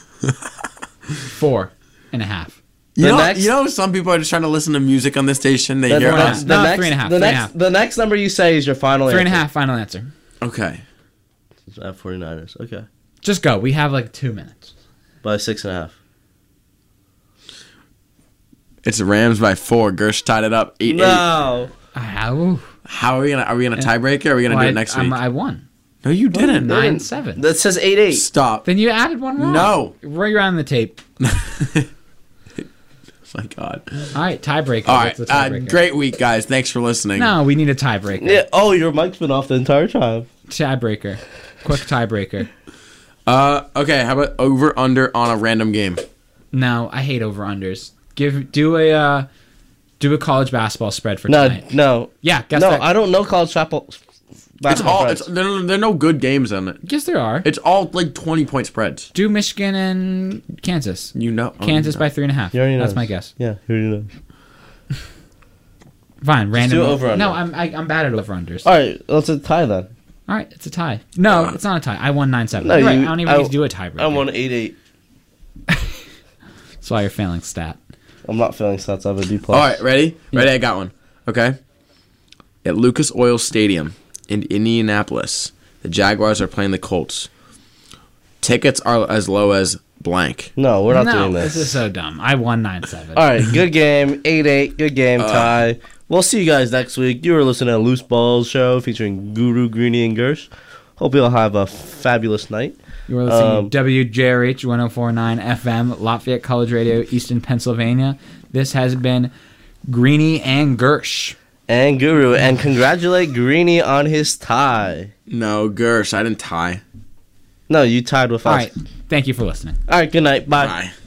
4.5. You know, some people are just trying to listen to music on this station. They hear us. No, 3.5. The next number you say is your final answer. 3.5 final answer. Okay. At 49ers. Okay. Just go. We have like 2 minutes. By 6.5. It's the Rams by 4. Gersh tied it up 8-8. No. How are we gonna tiebreak it? Or are we gonna do it next week? I won. No, you didn't. 9-7. That says 8-8. Stop. Then you added one wrong. No. Rewind the tape. My God. All right, tiebreaker. All What's the right. tiebreaker? Great week, guys. Thanks for listening. No, we need a tiebreaker. Yeah. Oh, your mic's been off the entire time. Tiebreaker. Quick tiebreaker. Okay. How about over under on a random game? No, I hate over unders. Do a college basketball spread for tonight. No. Yeah, guess No, that. I don't know college basketball. There are no good games on it. Yes, there are. It's all like 20-point spreads. Do Michigan and Kansas. You know. Kansas by 3.5. You already know. That's my guess. Yeah, who do you know? Fine, random. do over under. No, I'm bad at over unders. All right, let's tie then. All right, it's a tie. No, it's not a tie. I won 9-7. No, You're right. you- I don't even need to do a tiebreaker. I won 8-8. That's why you're failing stat. I'm not feeling stats. I have a D+. All right, ready? Ready? I got one. Okay. At Lucas Oil Stadium in Indianapolis, the Jaguars are playing the Colts. Tickets are as low as blank. No, we're not No, doing this. this is so dumb. I won 9-7. All right, good game. 8-8. Good game. Tie. We'll see you guys next week. You were listening to Loose Balls Show featuring Guru, Greeny, and Gersh. Hope you'll have a fabulous night. You are listening to WJRH 1049 FM, Lafayette College Radio, Easton, Pennsylvania. This has been Greeny and Gersh. And Guru. And congratulate Greeny on his tie. No, Gersh, I didn't tie. No, you tied with us. All right. Thank you for listening. All right, good night. Bye. Bye.